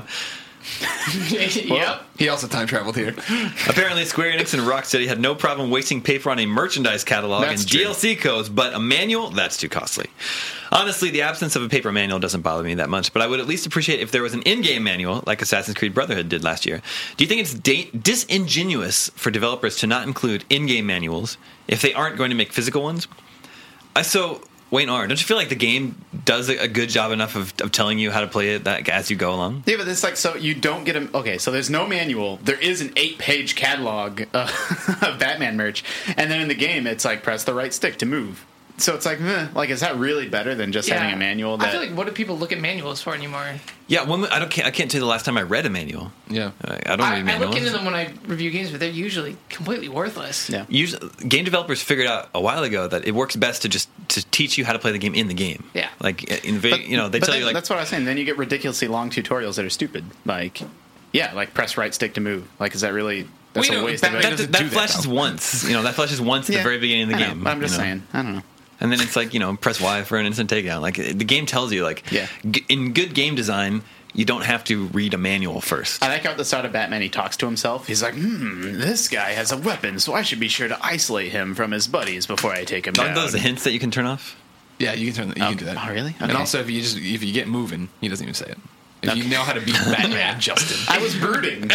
Yep. He also time traveled here. Apparently, Square Enix and Rocksteady had no problem wasting paper on a merchandise catalog That's and true. D L C codes, but a manual, that's too costly. Honestly, the absence of a paper manual doesn't bother me that much, but I would at least appreciate if there was an in-game manual, like Assassin's Creed Brotherhood did last year. Do you think it's da- disingenuous for developers to not include in-game manuals if they aren't going to make physical ones? I so... Wayne R., don't you feel like the game does a a good job enough of, of telling you how to play it that, as you go along? Yeah, but it's like, so you don't get a... Okay, so there's no manual. There is an eight-page catalog uh, of Batman merch. And then in the game, it's like, press the right stick to move. So it's like, eh, like, is that really better than just having a manual? That I feel like what do people look at manuals for anymore? Yeah, when, I don't. Can't, I can't tell you the last time I read a manual. Yeah. I, I don't I, read I manuals. look into them when I review games, but they're usually completely worthless. Yeah. Usually, game developers figured out a while ago that it works best to just to teach you how to play the game in the game. Yeah. like in the, you know they but tell then, you like that's what I was saying. Then you get ridiculously long tutorials that are stupid. Like, yeah, like press right stick to move. Like, is that really... That's Well, you a know, waste Batman of it. that, doesn't that do that, flashes though. once. You know that flashes once at Yeah, the very beginning of the I know, game. but I'm just you know? saying. I don't know. And then it's like, you know, press Y for an instant takedown. Like the game tells you, like, Yeah. g- in good game design, you don't have to read a manual first. I like how at the start of Batman he talks to himself. He's like, hmm, this guy has a weapon, so I should be sure to isolate him from his buddies before I take him Aren't down. those the hints that you can turn off? Yeah, you can turn. The, you can do that. Oh, really? And Okay. also, if you just if you get moving, he doesn't even say it. If Okay. you know how to beat Batman, Justin. I was brooding.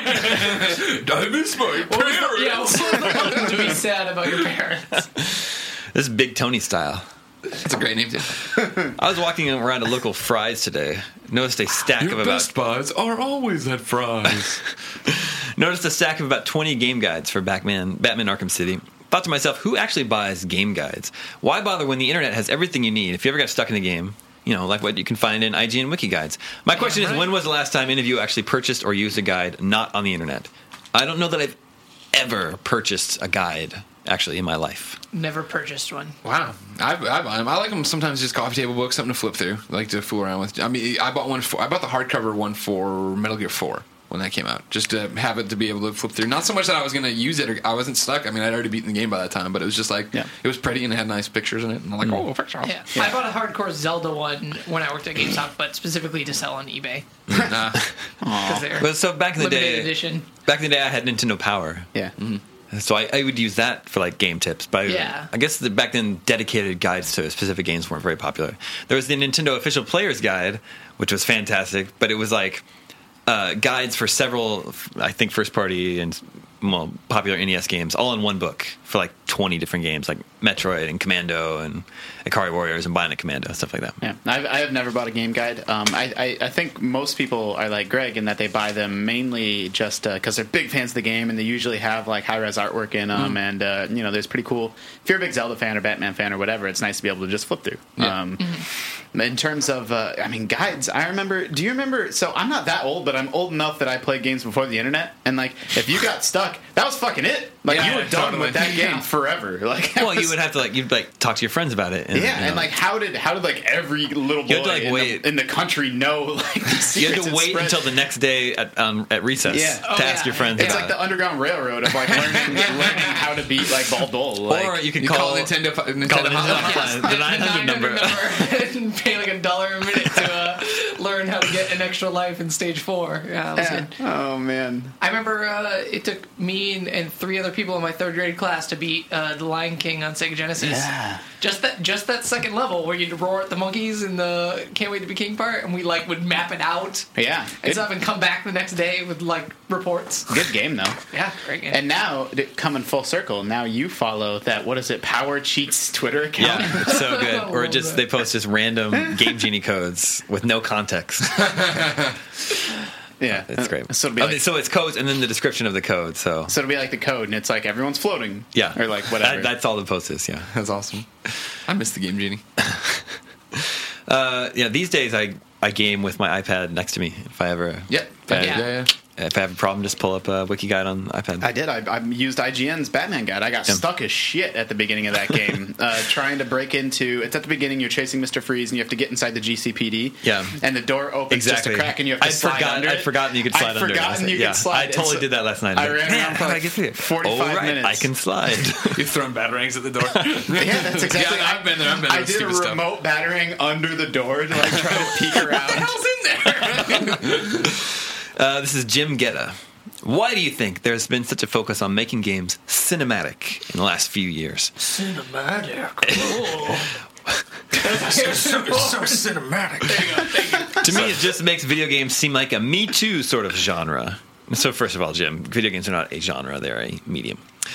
I miss my What was the- yeah, what was the one to be sad about your parents? This is Big Tony style. That's a great name too. I was walking around a local Fry's today. Noticed a stack of about Buys are always at Fry's. noticed a stack of about twenty game guides for Batman Batman Arkham City. Thought to myself, who actually buys game guides? Why bother when the internet has everything you need? If you ever got stuck in a game, you know, like what you can find in I G N Wiki guides. My question right. is, when was the last time any of you actually purchased or used a guide not on the internet? I don't know that I've ever purchased a guide actually in my life. Never purchased one. Wow, I, I buy them. I like them sometimes just coffee table books, something to flip through, like to fool around with. I mean, I bought one. For, I bought the hardcover one for Metal Gear four when that came out, just to have it to be able to flip through. Not so much that I was going to use it, or I wasn't stuck. I mean, I'd already beaten the game by that time, but it was just like Yeah. it was pretty and it had nice pictures in it, and I'm like, oh, pictures. Yeah. I bought a hardcore Zelda one when I worked at GameStop, but specifically to sell on eBay Nah. because they're But so back in the limited day, edition. back in the day, I had Nintendo Power. Yeah. So I, I would use that for like game tips, but Yeah. I, I guess the, back then dedicated guides to specific games weren't very popular. There was the Nintendo Official Player's Guide, which was fantastic, but it was like uh, guides for several, I think, first party and well, popular N E S games, all in one book for like twenty different games, like Metroid and Commando and Ikari Warriors and Bionic Commando, stuff like that. Yeah, I've, I have never bought a game guide. Um, I, I, I think most people are like Greg in that they buy them mainly just because they're big fans of the game, and they usually have like high res artwork in them, and uh, you know, there's pretty cool. If you're a big Zelda fan or Batman fan or whatever, it's nice to be able to just flip through. Yeah. Um, In terms of, uh, I mean, guides. I remember. Do you remember? So I'm not that old, but I'm old enough that I played games before the internet, and like, if you got stuck, that was fucking it. Like Yeah, you were done totally. with that game Yeah. forever. Like that Well, you was- would have to like you'd like talk to your friends about it. And, Yeah, you know. and like how did how did like every little boy You had to, like, in, wait. the, in the country know like the you had secrets to and wait spread? until the next day at um, at recess Yeah. to Oh, ask yeah. your friends It's about like the Underground Railroad of like learning learning how to beat like Ball Dole. it. Like, Or you could You call, call Nintendo Nintendo call the hotline. hotline, the nine hundred number. and pay like a dollar a minute to uh, learn how to get an extra life in stage four. Yeah, that was yeah. good. Oh man. I remember uh, it took me and, and three other people in my third grade class to beat uh, The Lion King on Sega Genesis. Yeah. Just that, just that second level where you'd roar at the monkeys in the "Can't Wait to Be King" part, and we like would map it out Yeah. and Good, stuff, and come back the next day with like reports. good game though. Yeah, great game. And now, d- coming full circle, now you follow that, what is it, Power Cheats Twitter account? Yeah, it's so good. Or Love just that. they post just random Game Genie codes with no context. Yeah. It's great. So it'll be I like, mean, so it's codes and then the description of the code. So so it'll be like the code, and it's like everyone's floating. yeah, Or like whatever. That, that's all the post is. Yeah, That's awesome. I miss the Game Genie. uh, yeah. These days I I game with my iPad next to me. If I ever Yep. Yeah. Yeah, yeah. if I have a problem, just pull up a wiki guide on the iPad. I did. I, I used I G N's Batman guide. I got Yeah. stuck as shit at the beginning of that game, uh, trying to break into. It's at the beginning. You're chasing Mister Freeze, and you have to get inside the G C P D. Yeah. and the door opens Exactly. just a crack, and you have to I'd slide forgotten- under I'd it. forgotten you could slide I'd under it. forgotten you Yeah, could slide. I totally And so- did that last night. I Like, ran man, around for how did I like get through it? forty-five Oh, right, minutes. I can slide. You're throwing batarangs at the door. Yeah, that's exactly. Yeah, I've been there. I've been there. I did a Stupid stuff. remote battering under the door to like try to peek around. How's in there? Uh, this is Jim Guetta. Why do you think there's been such a focus on making games cinematic in the last few years? Cinematic. Cool. so, so cinematic. To me, it just makes video games seem like a Me Too sort of genre. So, first of all, Jim, video games are not a genre, they're a medium.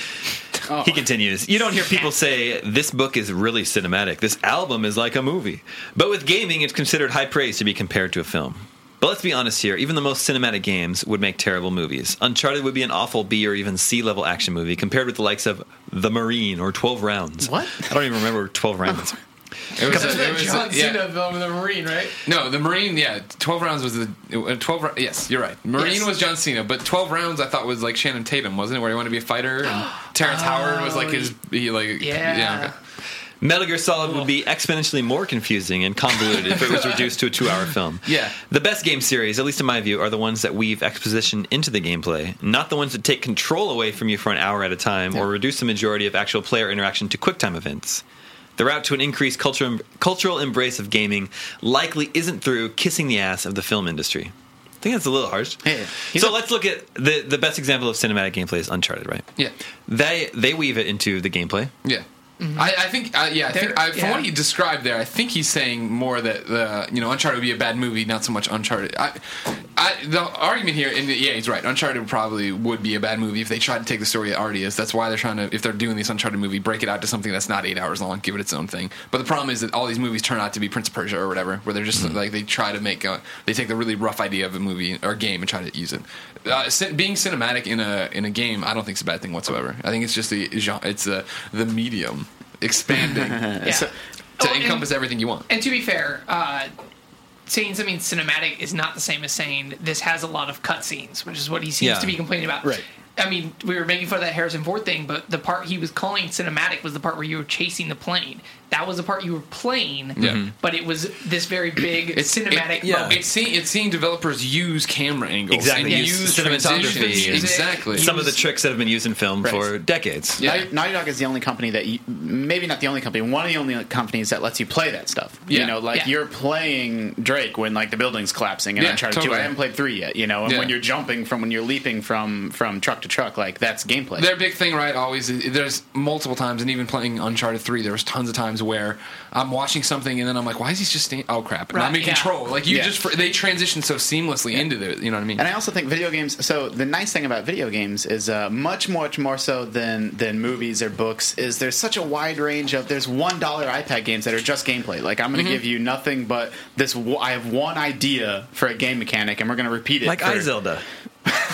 Oh. He continues, you don't hear people say, this book is really cinematic, this album is like a movie. But with gaming, it's considered high praise to be compared to a film. But let's be honest here, even the most cinematic games would make terrible movies. Uncharted would be an awful B or even C-level action movie compared with the likes of The Marine or twelve rounds. What? I don't even remember twelve rounds. It was, That's it that was, John yeah. Cena film in the Marine, right? No, the Marine, yeah, twelve rounds was the uh, twelve. rou- Yes, you're right. Marine Yes. was John Cena, but twelve rounds I thought was like Shannon Tatum, wasn't it? Where he wanted to be a fighter, and Terrence Howard was like his, he like, Yeah. okay. Metal Gear Solid would be exponentially more confusing and convoluted if it was reduced to a two-hour film. Yeah. The best game series, at least in my view, are the ones that weave exposition into the gameplay, not the ones that take control away from you for an hour at a time or reduce the majority of actual player interaction to QuickTime events. The route to an increased cultural, cultural embrace of gaming likely isn't through kissing the ass of the film industry. I think that's a little harsh. Yeah. He's So a- let's look at the the best example of cinematic gameplay is Uncharted, right? Yeah. They they weave it into the gameplay. Yeah. I, I think, uh, yeah, I think There- I, from yeah. what he described there, I think he's saying more that the you know Uncharted would be a bad movie, not so much Uncharted. I, I, the argument here, and yeah, he's right. Uncharted probably would be a bad movie if they tried to take the story it already is. That's why they're trying to, if they're doing this Uncharted movie, break it out to something that's not eight hours long, give it its own thing. But the problem is that all these movies turn out to be Prince of Persia or whatever, where they're just like they try to make, a, they take the really rough idea of a movie or a game and try to use it. Uh, cin- being cinematic in a in a game, I don't think it's a bad thing whatsoever. I think it's just the genre, it's the the medium. Expanding Yeah. So- to Oh, and- encompass everything you want. And to be fair, uh, saying something cinematic is not the same as saying this has a lot of cutscenes, which is what he seems Yeah. to be complaining about. Right. I mean, we were making fun of that Harrison Ford thing, but the part he was calling cinematic was the part where you were chasing the plane. That was the part you were playing, Yeah. but it was this very big cinematic It, yeah. moment. It's seeing it's seeing developers use camera angles Exactly. and Use use cinematography transitions. and- Exactly. Some of the tricks that have been used in film Right. for decades. Yeah. Naughty, Naughty Dog is the only company that, you, maybe not the only company, one of the only companies that lets you play that stuff. Yeah. You know, like Yeah. you're playing Drake when like the building's collapsing in Yeah, Uncharted two. totally. I haven't played three yet. You know, and Yeah. when you're jumping from when you're leaping from from truck to truck, like that's gameplay. Their big thing, right? Always, is- there's multiple times, and even playing Uncharted three, there was tons of times where I'm watching something, and then I'm like, "Why is he just staying?" Oh crap! And Right, I'm in yeah. control. Like you Yeah. just they transition so seamlessly into the, you know what I mean? And I also think video games. So the nice thing about video games is uh, much, much more so than than movies or books. Is there's such a wide range of. There's one dollar iPad games that are just gameplay. Like I'm going to give you nothing but this. w- I have one idea for a game mechanic, and we're going to repeat it. Like for, iZelda.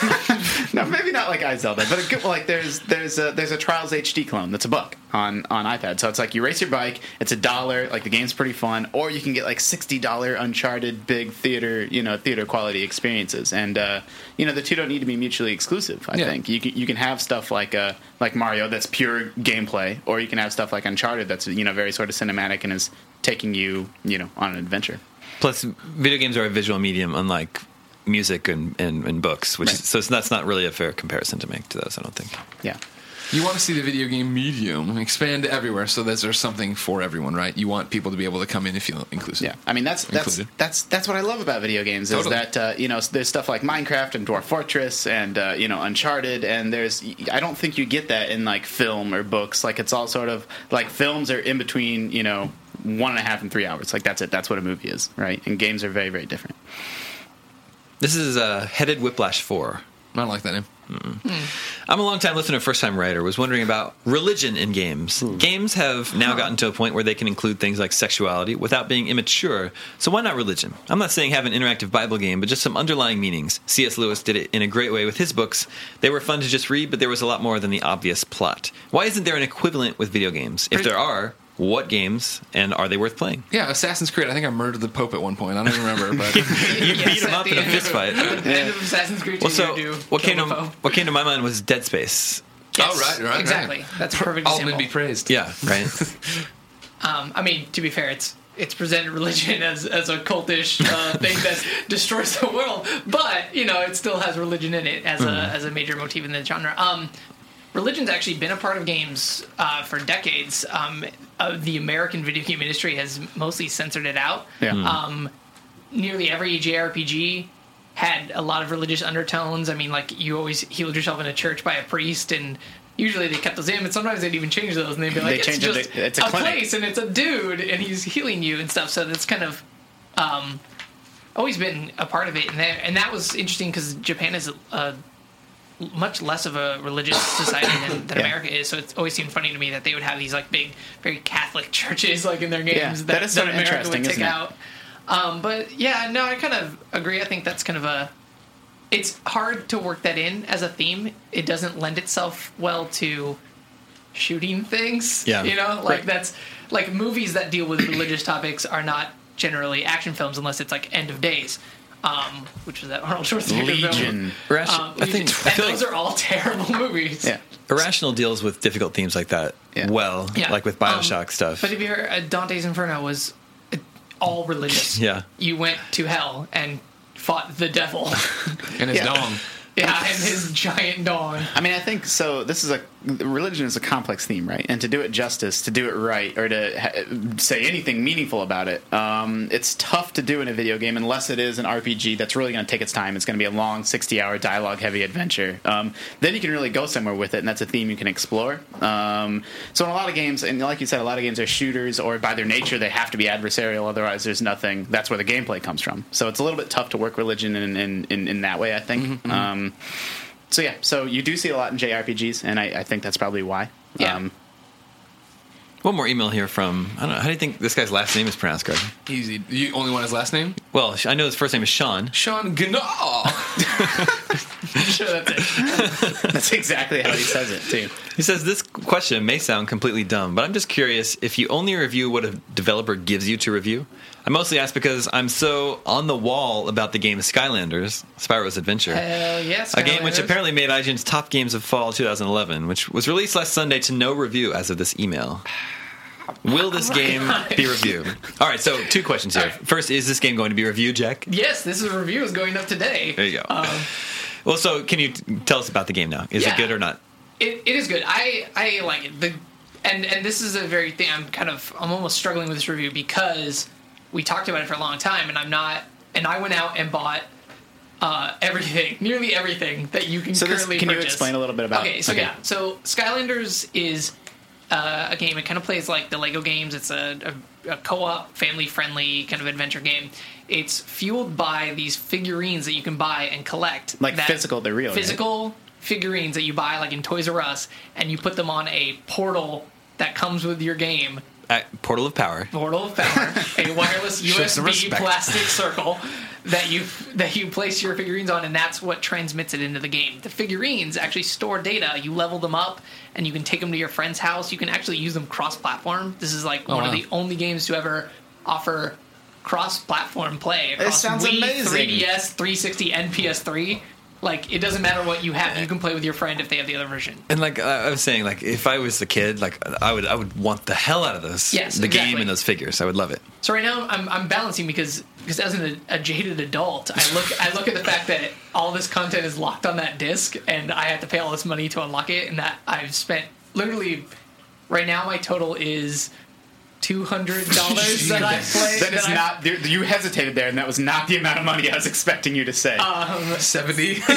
No, maybe not like iZelda, but a good, like there's there's a there's a Trials H D clone that's a buck on on iPad. So it's like you race your bike, it's a dollar. Like the game's pretty fun, or you can get like sixty dollar Uncharted big theater you know theater quality experiences. And uh, you know the two don't need to be mutually exclusive. I Yeah. think you can you can have stuff like uh like Mario that's pure gameplay, or you can have stuff like Uncharted that's you know very sort of cinematic and is taking you you know on an adventure. Plus, video games are a visual medium, unlike music and, and, and books, which Right. is, so it's, that's not really a fair comparison to make to those, I don't think. Yeah. You want to see the video game medium expand everywhere, so that there's something for everyone, right? You want people to be able to come in and feel inclusive. Yeah, I mean that's that's Included. that's that's what I love about video games is Totally. that uh, you know there's stuff like Minecraft and Dwarf Fortress and uh, you know Uncharted, and there's I don't think you get that in like film or books. Like it's all sort of like films are in between you know one and a half and three hours. Like that's it. That's what a movie is, right? And games are very very different. This is uh, Headed Whiplash four. I don't like that name. I'm a long-time listener, first-time writer, was wondering about religion in games. Games have now gotten to a point where they can include things like sexuality without being immature, so why not religion? I'm not saying have an interactive Bible game, but just some underlying meanings. C S. Lewis did it in a great way with his books. They were fun to just read, but there was a lot more than the obvious plot. Why isn't there an equivalent with video games? If there are, what games, and are they worth playing? Yeah, Assassin's Creed. I think I murdered the Pope at one point. I don't even remember, but You Yes, beat him at up the in a end fist of- fight. At the end of Assassin's Creed two, Well, so you do what came kill to the foe. what came to my mind was Dead Space. Yes, Oh, right, right, exactly. right. That's a perfect all example. men be praised. Yeah, right. Um, I mean, to be fair, it's it's presented religion as as a cultish uh, thing that destroys the world, but you know, it still has religion in it as a as a major motif in the genre. Um, religion's actually been a part of games uh, for decades. Um, uh, the American video game industry has mostly censored it out. Yeah. Um, nearly every J R P G had a lot of religious undertones. I mean, like you always healed yourself in a church by a priest, and usually they kept those in, but sometimes they'd even change those, and they'd be like, They it's change it just to- it's a clinic. place, and it's a dude, and he's healing you and stuff. So that's kind of um, always been a part of it, and that, and that was interesting because Japan is uh, much less of a religious society than, than Yeah. America is. So it's always seemed funny to me that they would have these like big, very Catholic churches like in their games Yeah, that, that is sort of America interesting, would take isn't it? out. Um, but yeah, no, I kind of agree. I think that's kind of a. It's hard to work that in as a theme. It doesn't lend itself well to shooting things. Yeah. You know, like Right. that's like movies that deal with religious topics are not generally action films unless it's like End of Days, um, which was that Arnold Schwarzenegger film. Legion. Ration- Um, I think Legion. I and feel those like are all terrible movies. Yeah. Irrational deals with difficult themes like that Yeah. well, Yeah. like with Bioshock Um, stuff. But if you heard, uh, Dante's Inferno was uh, all religious. Yeah. You went to hell and fought the devil. And his Yeah. dong. Yeah, and his giant dong. I mean, I think so. This is a religion is a complex theme, right? And to do it justice, to do it right, or to ha- say anything meaningful about it, um, it's tough to do in a video game unless it is an R P G that's really going to take its time. It's going to be a long, sixty-hour dialogue-heavy adventure. Um, then you can really go somewhere with it, and that's a theme you can explore. Um, so in a lot of games, and like you said, a lot of games are shooters, or by their nature, they have to be adversarial. Otherwise, there's nothing. That's where the gameplay comes from. So it's a little bit tough to work religion in in, in, in that way, I think. Um, So yeah, so you do see a lot in J R P Gs, and I, I think that's probably why. Yeah. Um, One more email here from, I don't know, how do you think this guy's last name is pronounced, Greg? Easy. You only want his last name? Well, I know his first name is Sean. Sean Gnaw. Sure, that's it. that's exactly how he says it too. He says, this question may sound completely dumb, but I'm just curious if you only review what a developer gives you to review. I mostly ask because I'm so on the wall about the game Skylanders, Spyro's Adventure. Hell yes. A game which apparently made I G N's top games of fall twenty eleven, which was released last Sunday to no review as of this email. Will this game be reviewed? All right, so two questions here. All right. First, is this game going to be reviewed, Jack? Yes, this is a review is going up today. There you go. Um, Well, so can you t- tell us about the game now? Is Yeah. it good or not? It, it is good. I, I like it. The and and this is a very thing. I'm kind of I'm almost struggling with this review because we talked about it for a long time, and I'm not. And I went out and bought uh, everything, nearly everything that you can So this, currently can you purchase. explain a little bit about? Okay, so yeah, so Skylanders is uh, a game. It kind of plays like the Lego games. It's a, a, a co-op, family-friendly kind of adventure game. It's fueled by these figurines that you can buy and collect. Like that- physical, they're real, right? Physical figurines that you buy like in Toys R Us, and you put them on a portal that comes with your game, At Portal of Power. Portal of Power, a wireless U Show S some B respect. plastic circle that you that you place your figurines on, and that's what transmits it into the game. The figurines actually store data. You level them up, and you can take them to your friend's house. You can actually use them cross-platform. This is like Oh, one wow. of the only games to ever offer cross-platform play across sounds Wii, amazing. three D S, three sixty, and P S three. Like, it doesn't matter what you have. You can play with your friend if they have the other version. And like uh, I was saying, like if I was a kid, like I would I would want the hell out of this. Yes, the exactly. game and those figures. I would love it. So right now I'm, I'm balancing because because as an, a jaded adult, I look I look at the fact that all this content is locked on that disc, and I have to pay all this money to unlock it, and that I've spent literally right now my total is two hundred dollars that I've played. That is I've- not. there- You hesitated there, and that was not the amount of money I was expecting you to say. seventy. two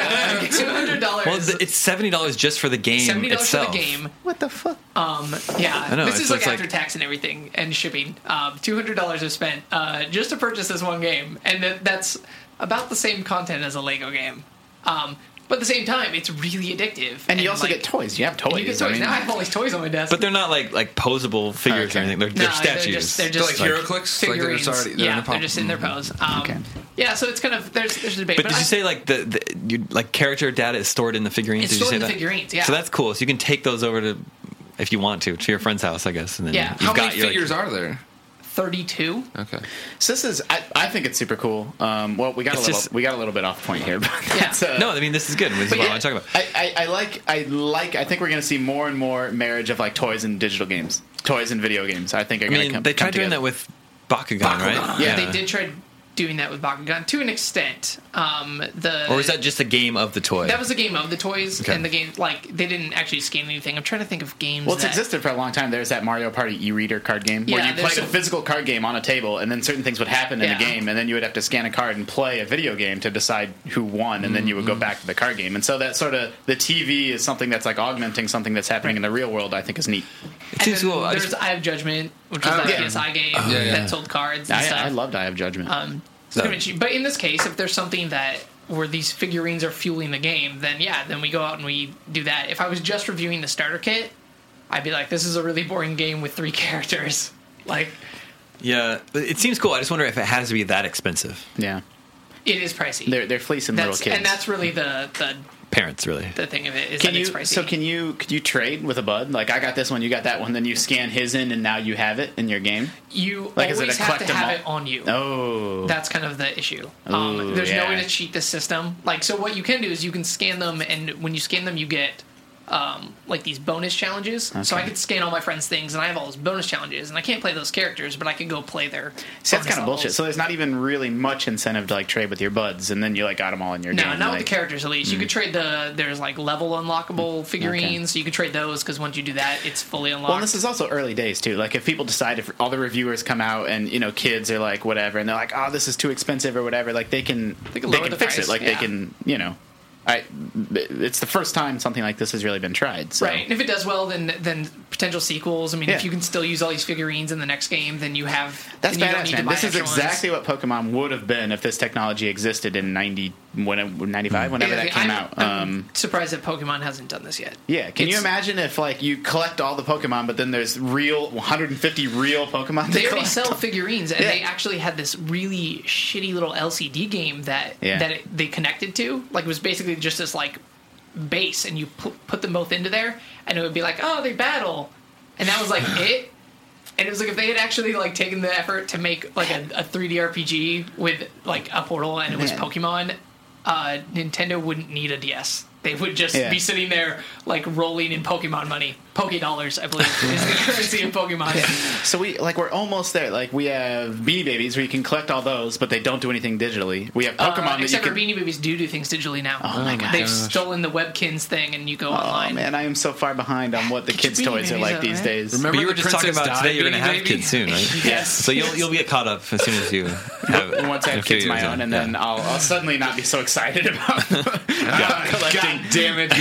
hundred dollars. Well, th- it's seventy dollars just for the game Seventy dollars for itself. the game. what the fuck? Um, yeah, I know, this it's- is like it's like- after tax and everything and shipping. Um, Two hundred dollars I've spent uh, just to purchase this one game, and that, that's about the same content as a Lego game. Um, but at the same time, it's really addictive. And you also like, get toys. You have toys. and you get toys. I mean, now I have all these toys on my desk. But they're not like like posable figures Okay. or anything. They're, No, they're statues. They're just, they're They're just like HeroClix? Like, they're figurines. just already- they're in yeah, the pop- they're just in their pose. Um, Okay. Yeah, so it's kind of there's there's a debate. But did I- you say like the, the you, like character data is stored in the figurines? It's did you stored say in the that? figurines, yeah. So that's cool. So you can take those over to, if you want to, to your friend's house, I guess. And then Yeah. you've How got many your, figures like, are there? thirty-two? Okay. So this is. I, I think it's super cool. Um, well, we got It's a little. just- we got a little bit off point here, but Yeah. that's, uh, No, I mean this is good. This is But what yeah, I want to talk about. I, I, I like. I like. I think we're going to see more and more marriage of like toys and digital games, toys and video games. I think are I going to mean, come. they come tried doing together. that with Bakugan, right? Yeah. They did try doing that with Bakugan to an extent. Um, the Or was that just a game of the toy? That was a game of the toys, Okay. and the game like they didn't actually scan anything. I'm trying to think of games. Well, it's that, existed for a long time. There's that Mario Party e-reader card game where Yeah, you there's played a some- physical card game on a table, and then certain things would happen in Yeah. the game, and then you would have to scan a card and play a video game to decide who won, and then you would Mm-hmm. go back to the card game. And so that sort of the T V is something that's like augmenting something that's happening in the real world. I think is neat. It and seems then cool. I there's just, Eye of Judgment, which was Oh, that yeah. P S I game yeah, yeah. that sold cards and I, stuff. I loved Eye of Judgment. Um, So- pretty much- but in this case, if there's something that where these figurines are fueling the game, then yeah, then we go out and we do that. If I was just reviewing the starter kit, I'd be like, this is a really boring game with three characters. Like, yeah, but it seems cool. I just wonder if it has to be that expensive. yeah, it is pricey. they're they're fleecing that's, little kids. and that's really the, the Parents, really. the thing of it is Can that you? it's pricey. So can you? Could you trade with a bud? Like I got this one, you got that one. Then you scan his in, and now you have it in your game. you Like, is it always a have collect to 'em have all- it on you. Oh, That's kind of the issue. Ooh, Um, there's yeah. no way to cheat the system. Like, so what you can do is you can scan them, and when you scan them, you get um, like these bonus challenges. So I Okay. could scan all my friends' things, and I have all those bonus challenges, and I can't play those characters, but I could go play their. See, that's bonus kind of bullshit. levels. So there's not even really much incentive to like trade with your buds, and then you like got them all in your No, game. not like, with the characters at least. You could trade the there's like level unlockable figurines. So you could trade those because once you do that, it's fully unlocked. Well, and this is also early days too. Like if people decide, if all the reviewers come out and you know kids are like whatever, and they're like, oh, this is too expensive or whatever, like they can They can they lower can the fix price, it. Like yeah. they can, you know. I, it's the first time something like this has really been tried. So. Right, and if it does well, then then potential sequels. I mean, if Yeah. you can still use all these figurines in the next game, then you have. That's then you don't badass, need to man. buy This is extra ones. exactly what Pokemon would have been if this technology existed in ninety, when, ninety-five, whenever Yeah, that came I'm, out. I'm Um, surprised that Pokemon hasn't done this yet. yeah, can you It's- imagine if like you collect all the Pokemon, but then there's real one hundred fifty real Pokemon to They already collect? sell figurines, and Yeah. they actually had this really shitty little L C D game that Yeah. that it, they connected to. Like it was basically just this like base, and you pu- put them both into there, and it would be like, oh, they battle, and that was like it. And it was like if they had actually like taken the effort to make like a, a three D R P G with like a portal and it was Man. Pokemon, uh, Nintendo wouldn't need a D S. They would just Yeah. be sitting there like rolling in Pokemon money. Poké dollars, I believe, is the currency of Pokemon. So we like we're almost there. Like we have Beanie Babies where you can collect all those, but they don't do anything digitally. We have Pokemon Uh, that you except can. for Beanie Babies do do things digitally now. Oh my gosh. They've stolen the Webkins thing, and you go Oh online. man, I am so far behind on what the Get your kids' Beanie toys are Babies like out, these right? days. Remember But you were the just talking Princess about today. You're Di, going to have Beanie kids soon, right? Yes. So you'll you'll get caught up as soon as you have it. Once I in a have few kids of my years, own, yeah. and then Yeah. I'll, I'll suddenly not be so excited about collecting. God damn it!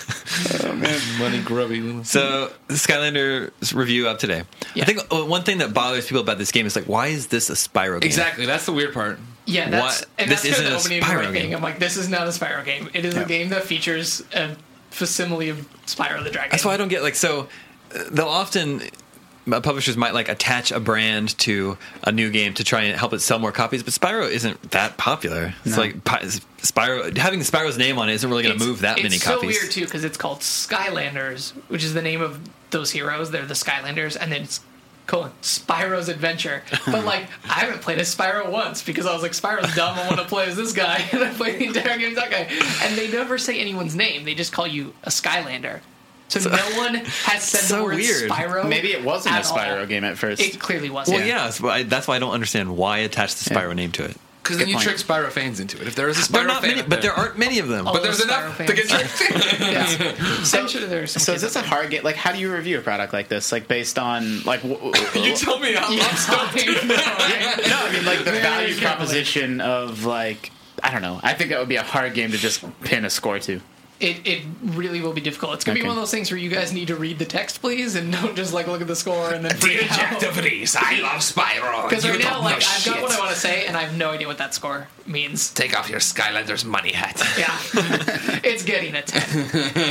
Oh man, money grubby. little- So the Skylanders review up today. Yeah. I think uh, one thing that bothers people about this game is like, why is this a Spyro game? Exactly, that's the weird part. Yeah, that's What? and This that's kind of isn't the a opening Spyro and thing. game. I'm like, this is not a Spyro game. It is Yeah. a game that features a facsimile of Spyro the Dragon. That's why I don't get like so. uh, They'll often uh, publishers might like attach a brand to a new game to try and help it sell more copies, but Spyro isn't that popular. It's No. like Pi- Spyro having Spyro's name on it isn't really going to It's- move that many It's copies. so weird too because it's called Skylanders, which is the name of those heroes. They're the Skylanders, and then it's colon Spyro's Adventure. But like, I haven't played as Spyro once because I was like, Spyro's dumb. I want to play as this guy, and I played the entire game as that guy. And they never say anyone's name. They just call you a Skylander. So, no one has said so the word weird. Spyro. Maybe it wasn't a at Spyro all. game at first. It clearly wasn't. Well, yeah, that's why, that's why I don't understand why attach the Spyro Yeah. name to it. Because then Good you point. trick Spyro fans into it. If there is a Spyro There are not fan many, out but there aren't many of them. All But there's those enough Spyro to get fans. tricked. Yeah. So- I'm sure there's some So is kids this a out hard game? Like, how do you review a product like this? Like, based on like, w- w- You tell me. I'm, I'm stoked. there. No, right? no, I mean like the Very value carefully. proposition of like, I don't know. I think that would be a hard game to just pin a score to. It, it really will be difficult. It's gonna Okay. be one of those things where you guys need to read the text, please, and don't just like look at the score and then freak out. Adjectivities. I love Spyro. Because You right now, don't like know I've got shit. what I want to say, and I have no idea what that score means. Take off your Skylanders money hat. Yeah, it's getting a ten.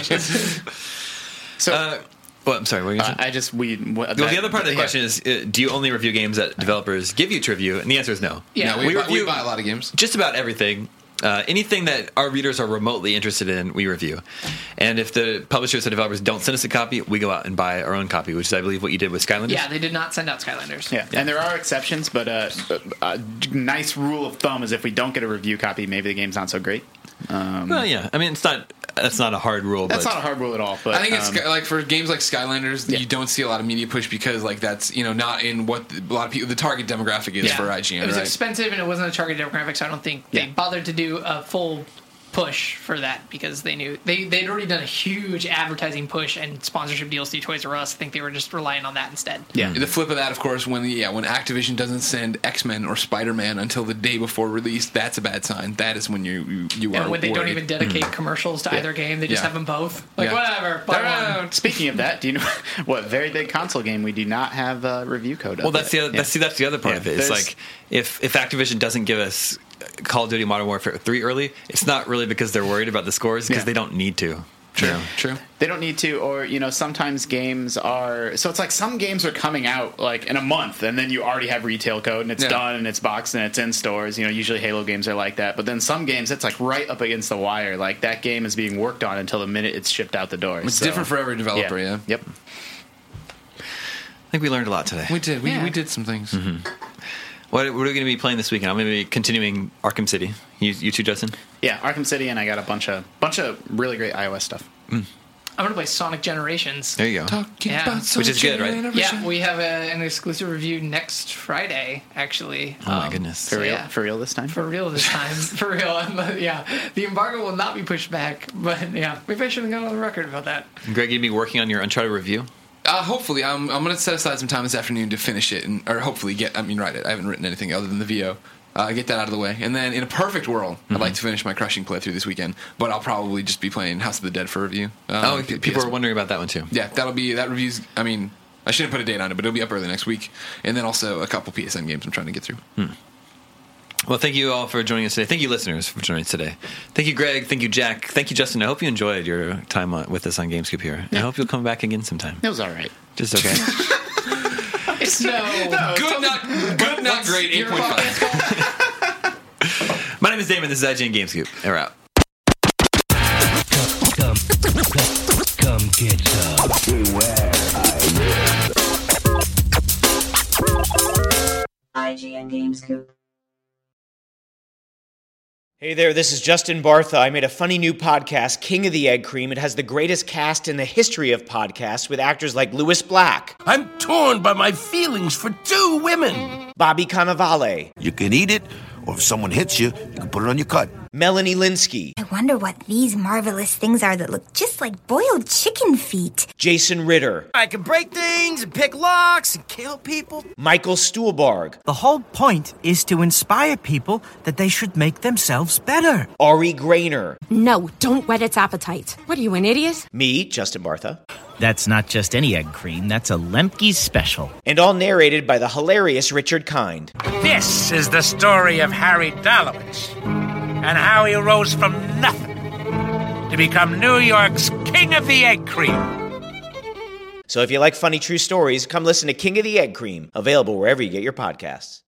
So Uh, well, I'm sorry. What were you uh, going to say? I just we. What, Well, the other part of the question is, uh, do you only review games that developers give you to review? And the answer is no. Yeah. No, we, We buy, review- we buy a lot of games. Just about everything. Uh, anything that our readers are remotely interested in, we review. And if the publishers or developers don't send us a copy, we go out and buy our own copy, which is, I believe, what you did with Skylanders. Yeah, they did not send out Skylanders. Yeah, and there are exceptions, but uh, a nice rule of thumb is if we don't get a review copy, maybe the game's not so great. Um, Well, yeah. I mean, it's not. That's not a hard rule. that's but not a hard rule at all. But I think it's um, Sky- like for games like Skylanders, Yeah. you don't see a lot of media push because like that's you know not in what the, a lot of people the target demographic is Yeah. for I G N. It was right? expensive and it wasn't a target demographic, so I don't think they Yeah. bothered to do a full push for that because they knew they they'd already done a huge advertising push and sponsorship deals through Toys R Us. I think they were just relying on that instead. yeah. The flip of that, of course, when yeah, when Activision doesn't send X-Men or Spider-Man until the day before release, that's a bad sign. That is when you you, you are And when they don't worried. even dedicate commercials to either game, they just Yeah. have them both. Like Yeah. whatever, buy They're one. out. Speaking of that, do you know what very big console game we do not have a review code? Well, of that's yet. the other, that's see, that's the other part Yeah. of it. It's There's- like if if Activision doesn't give us Call of Duty Modern Warfare three early, it's not really because they're worried about the scores, because Yeah. they don't need to. True, You know? true. They don't need to, or you know, sometimes games are. So it's like some games are coming out like in a month, and then you already have retail code, and it's Yeah. done, and it's boxed, and it's in stores. You know, usually Halo games are like that. But then some games, it's like right up against the wire. Like that game is being worked on until the minute it's shipped out the door. It's So, different for every developer. Yeah, Yep. I think we learned a lot today. we did. We, Yeah. we did some things. What, what are we going to be playing this weekend? I'm going to be continuing Arkham City. You, you too, Justin? Yeah, Arkham City, and I got a bunch of bunch of really great iOS stuff. I'm gonna play Sonic Generations. There you go. Talking Yeah. about Which is good, right? generation. Yeah, we have a, an exclusive review next Friday, actually. Oh, my Um, goodness. For real, yeah. for real this time. For real this time. For real. I'm, uh, yeah. The embargo will not be pushed back, but yeah, maybe I shouldn't go on the record about that. Greg, you'd be working on your Uncharted review? Uh, hopefully, I'm I'm gonna set aside some time this afternoon to finish it, and or hopefully get. I mean, write it. I haven't written anything other than the V O. Uh, get that out of the way, and then in a perfect world, I'd like to finish my Crushing playthrough this weekend. But I'll probably just be playing House of the Dead for review. Um, Oh, P- people P S are wondering about that one, too. Yeah, that'll be that review's. I mean, I shouldn't put a date on it, but it'll be up early next week, and then also a couple P S N games I'm trying to get through. Well, thank you all for joining us today. Thank you, listeners, for joining us today. Thank you, Greg. Thank you, Jack. Thank you, Justin. I hope you enjoyed your time on, with us on GameScoop here. I hope you'll come back again sometime. It was all right. Just okay. It's no. Good, not good, not great. Eight Your point five. podcast called? My name is Damon. This is I G N GameScoop. And we're out. Come, come, come get some. I G N Game Scoop. Hey there, this is Justin Bartha. I made a funny new podcast, King of the Egg Cream. It has the greatest cast in the history of podcasts with actors like Louis Black, I'm torn by my feelings for two women. Bobby Cannavale, You can eat it, or if someone hits you, you can put it on your cut. Melanie Linsky, I wonder what these marvelous things are that look just like boiled chicken feet. Jason Ritter, I can break things and pick locks and kill people. Michael Stuhlbarg, The whole point is to inspire people that they should make themselves better. Ari Grainer, No, don't whet its appetite. What are you, an idiot? me, Justin Bartha, That's not just any egg cream, that's a Lemke's special. and all narrated by the hilarious Richard Kind. This is the story of Harry Dalowitz and how he rose from nothing to become New York's King of the Egg Cream. So if you like funny true stories, come listen to King of the Egg Cream, available wherever you get your podcasts.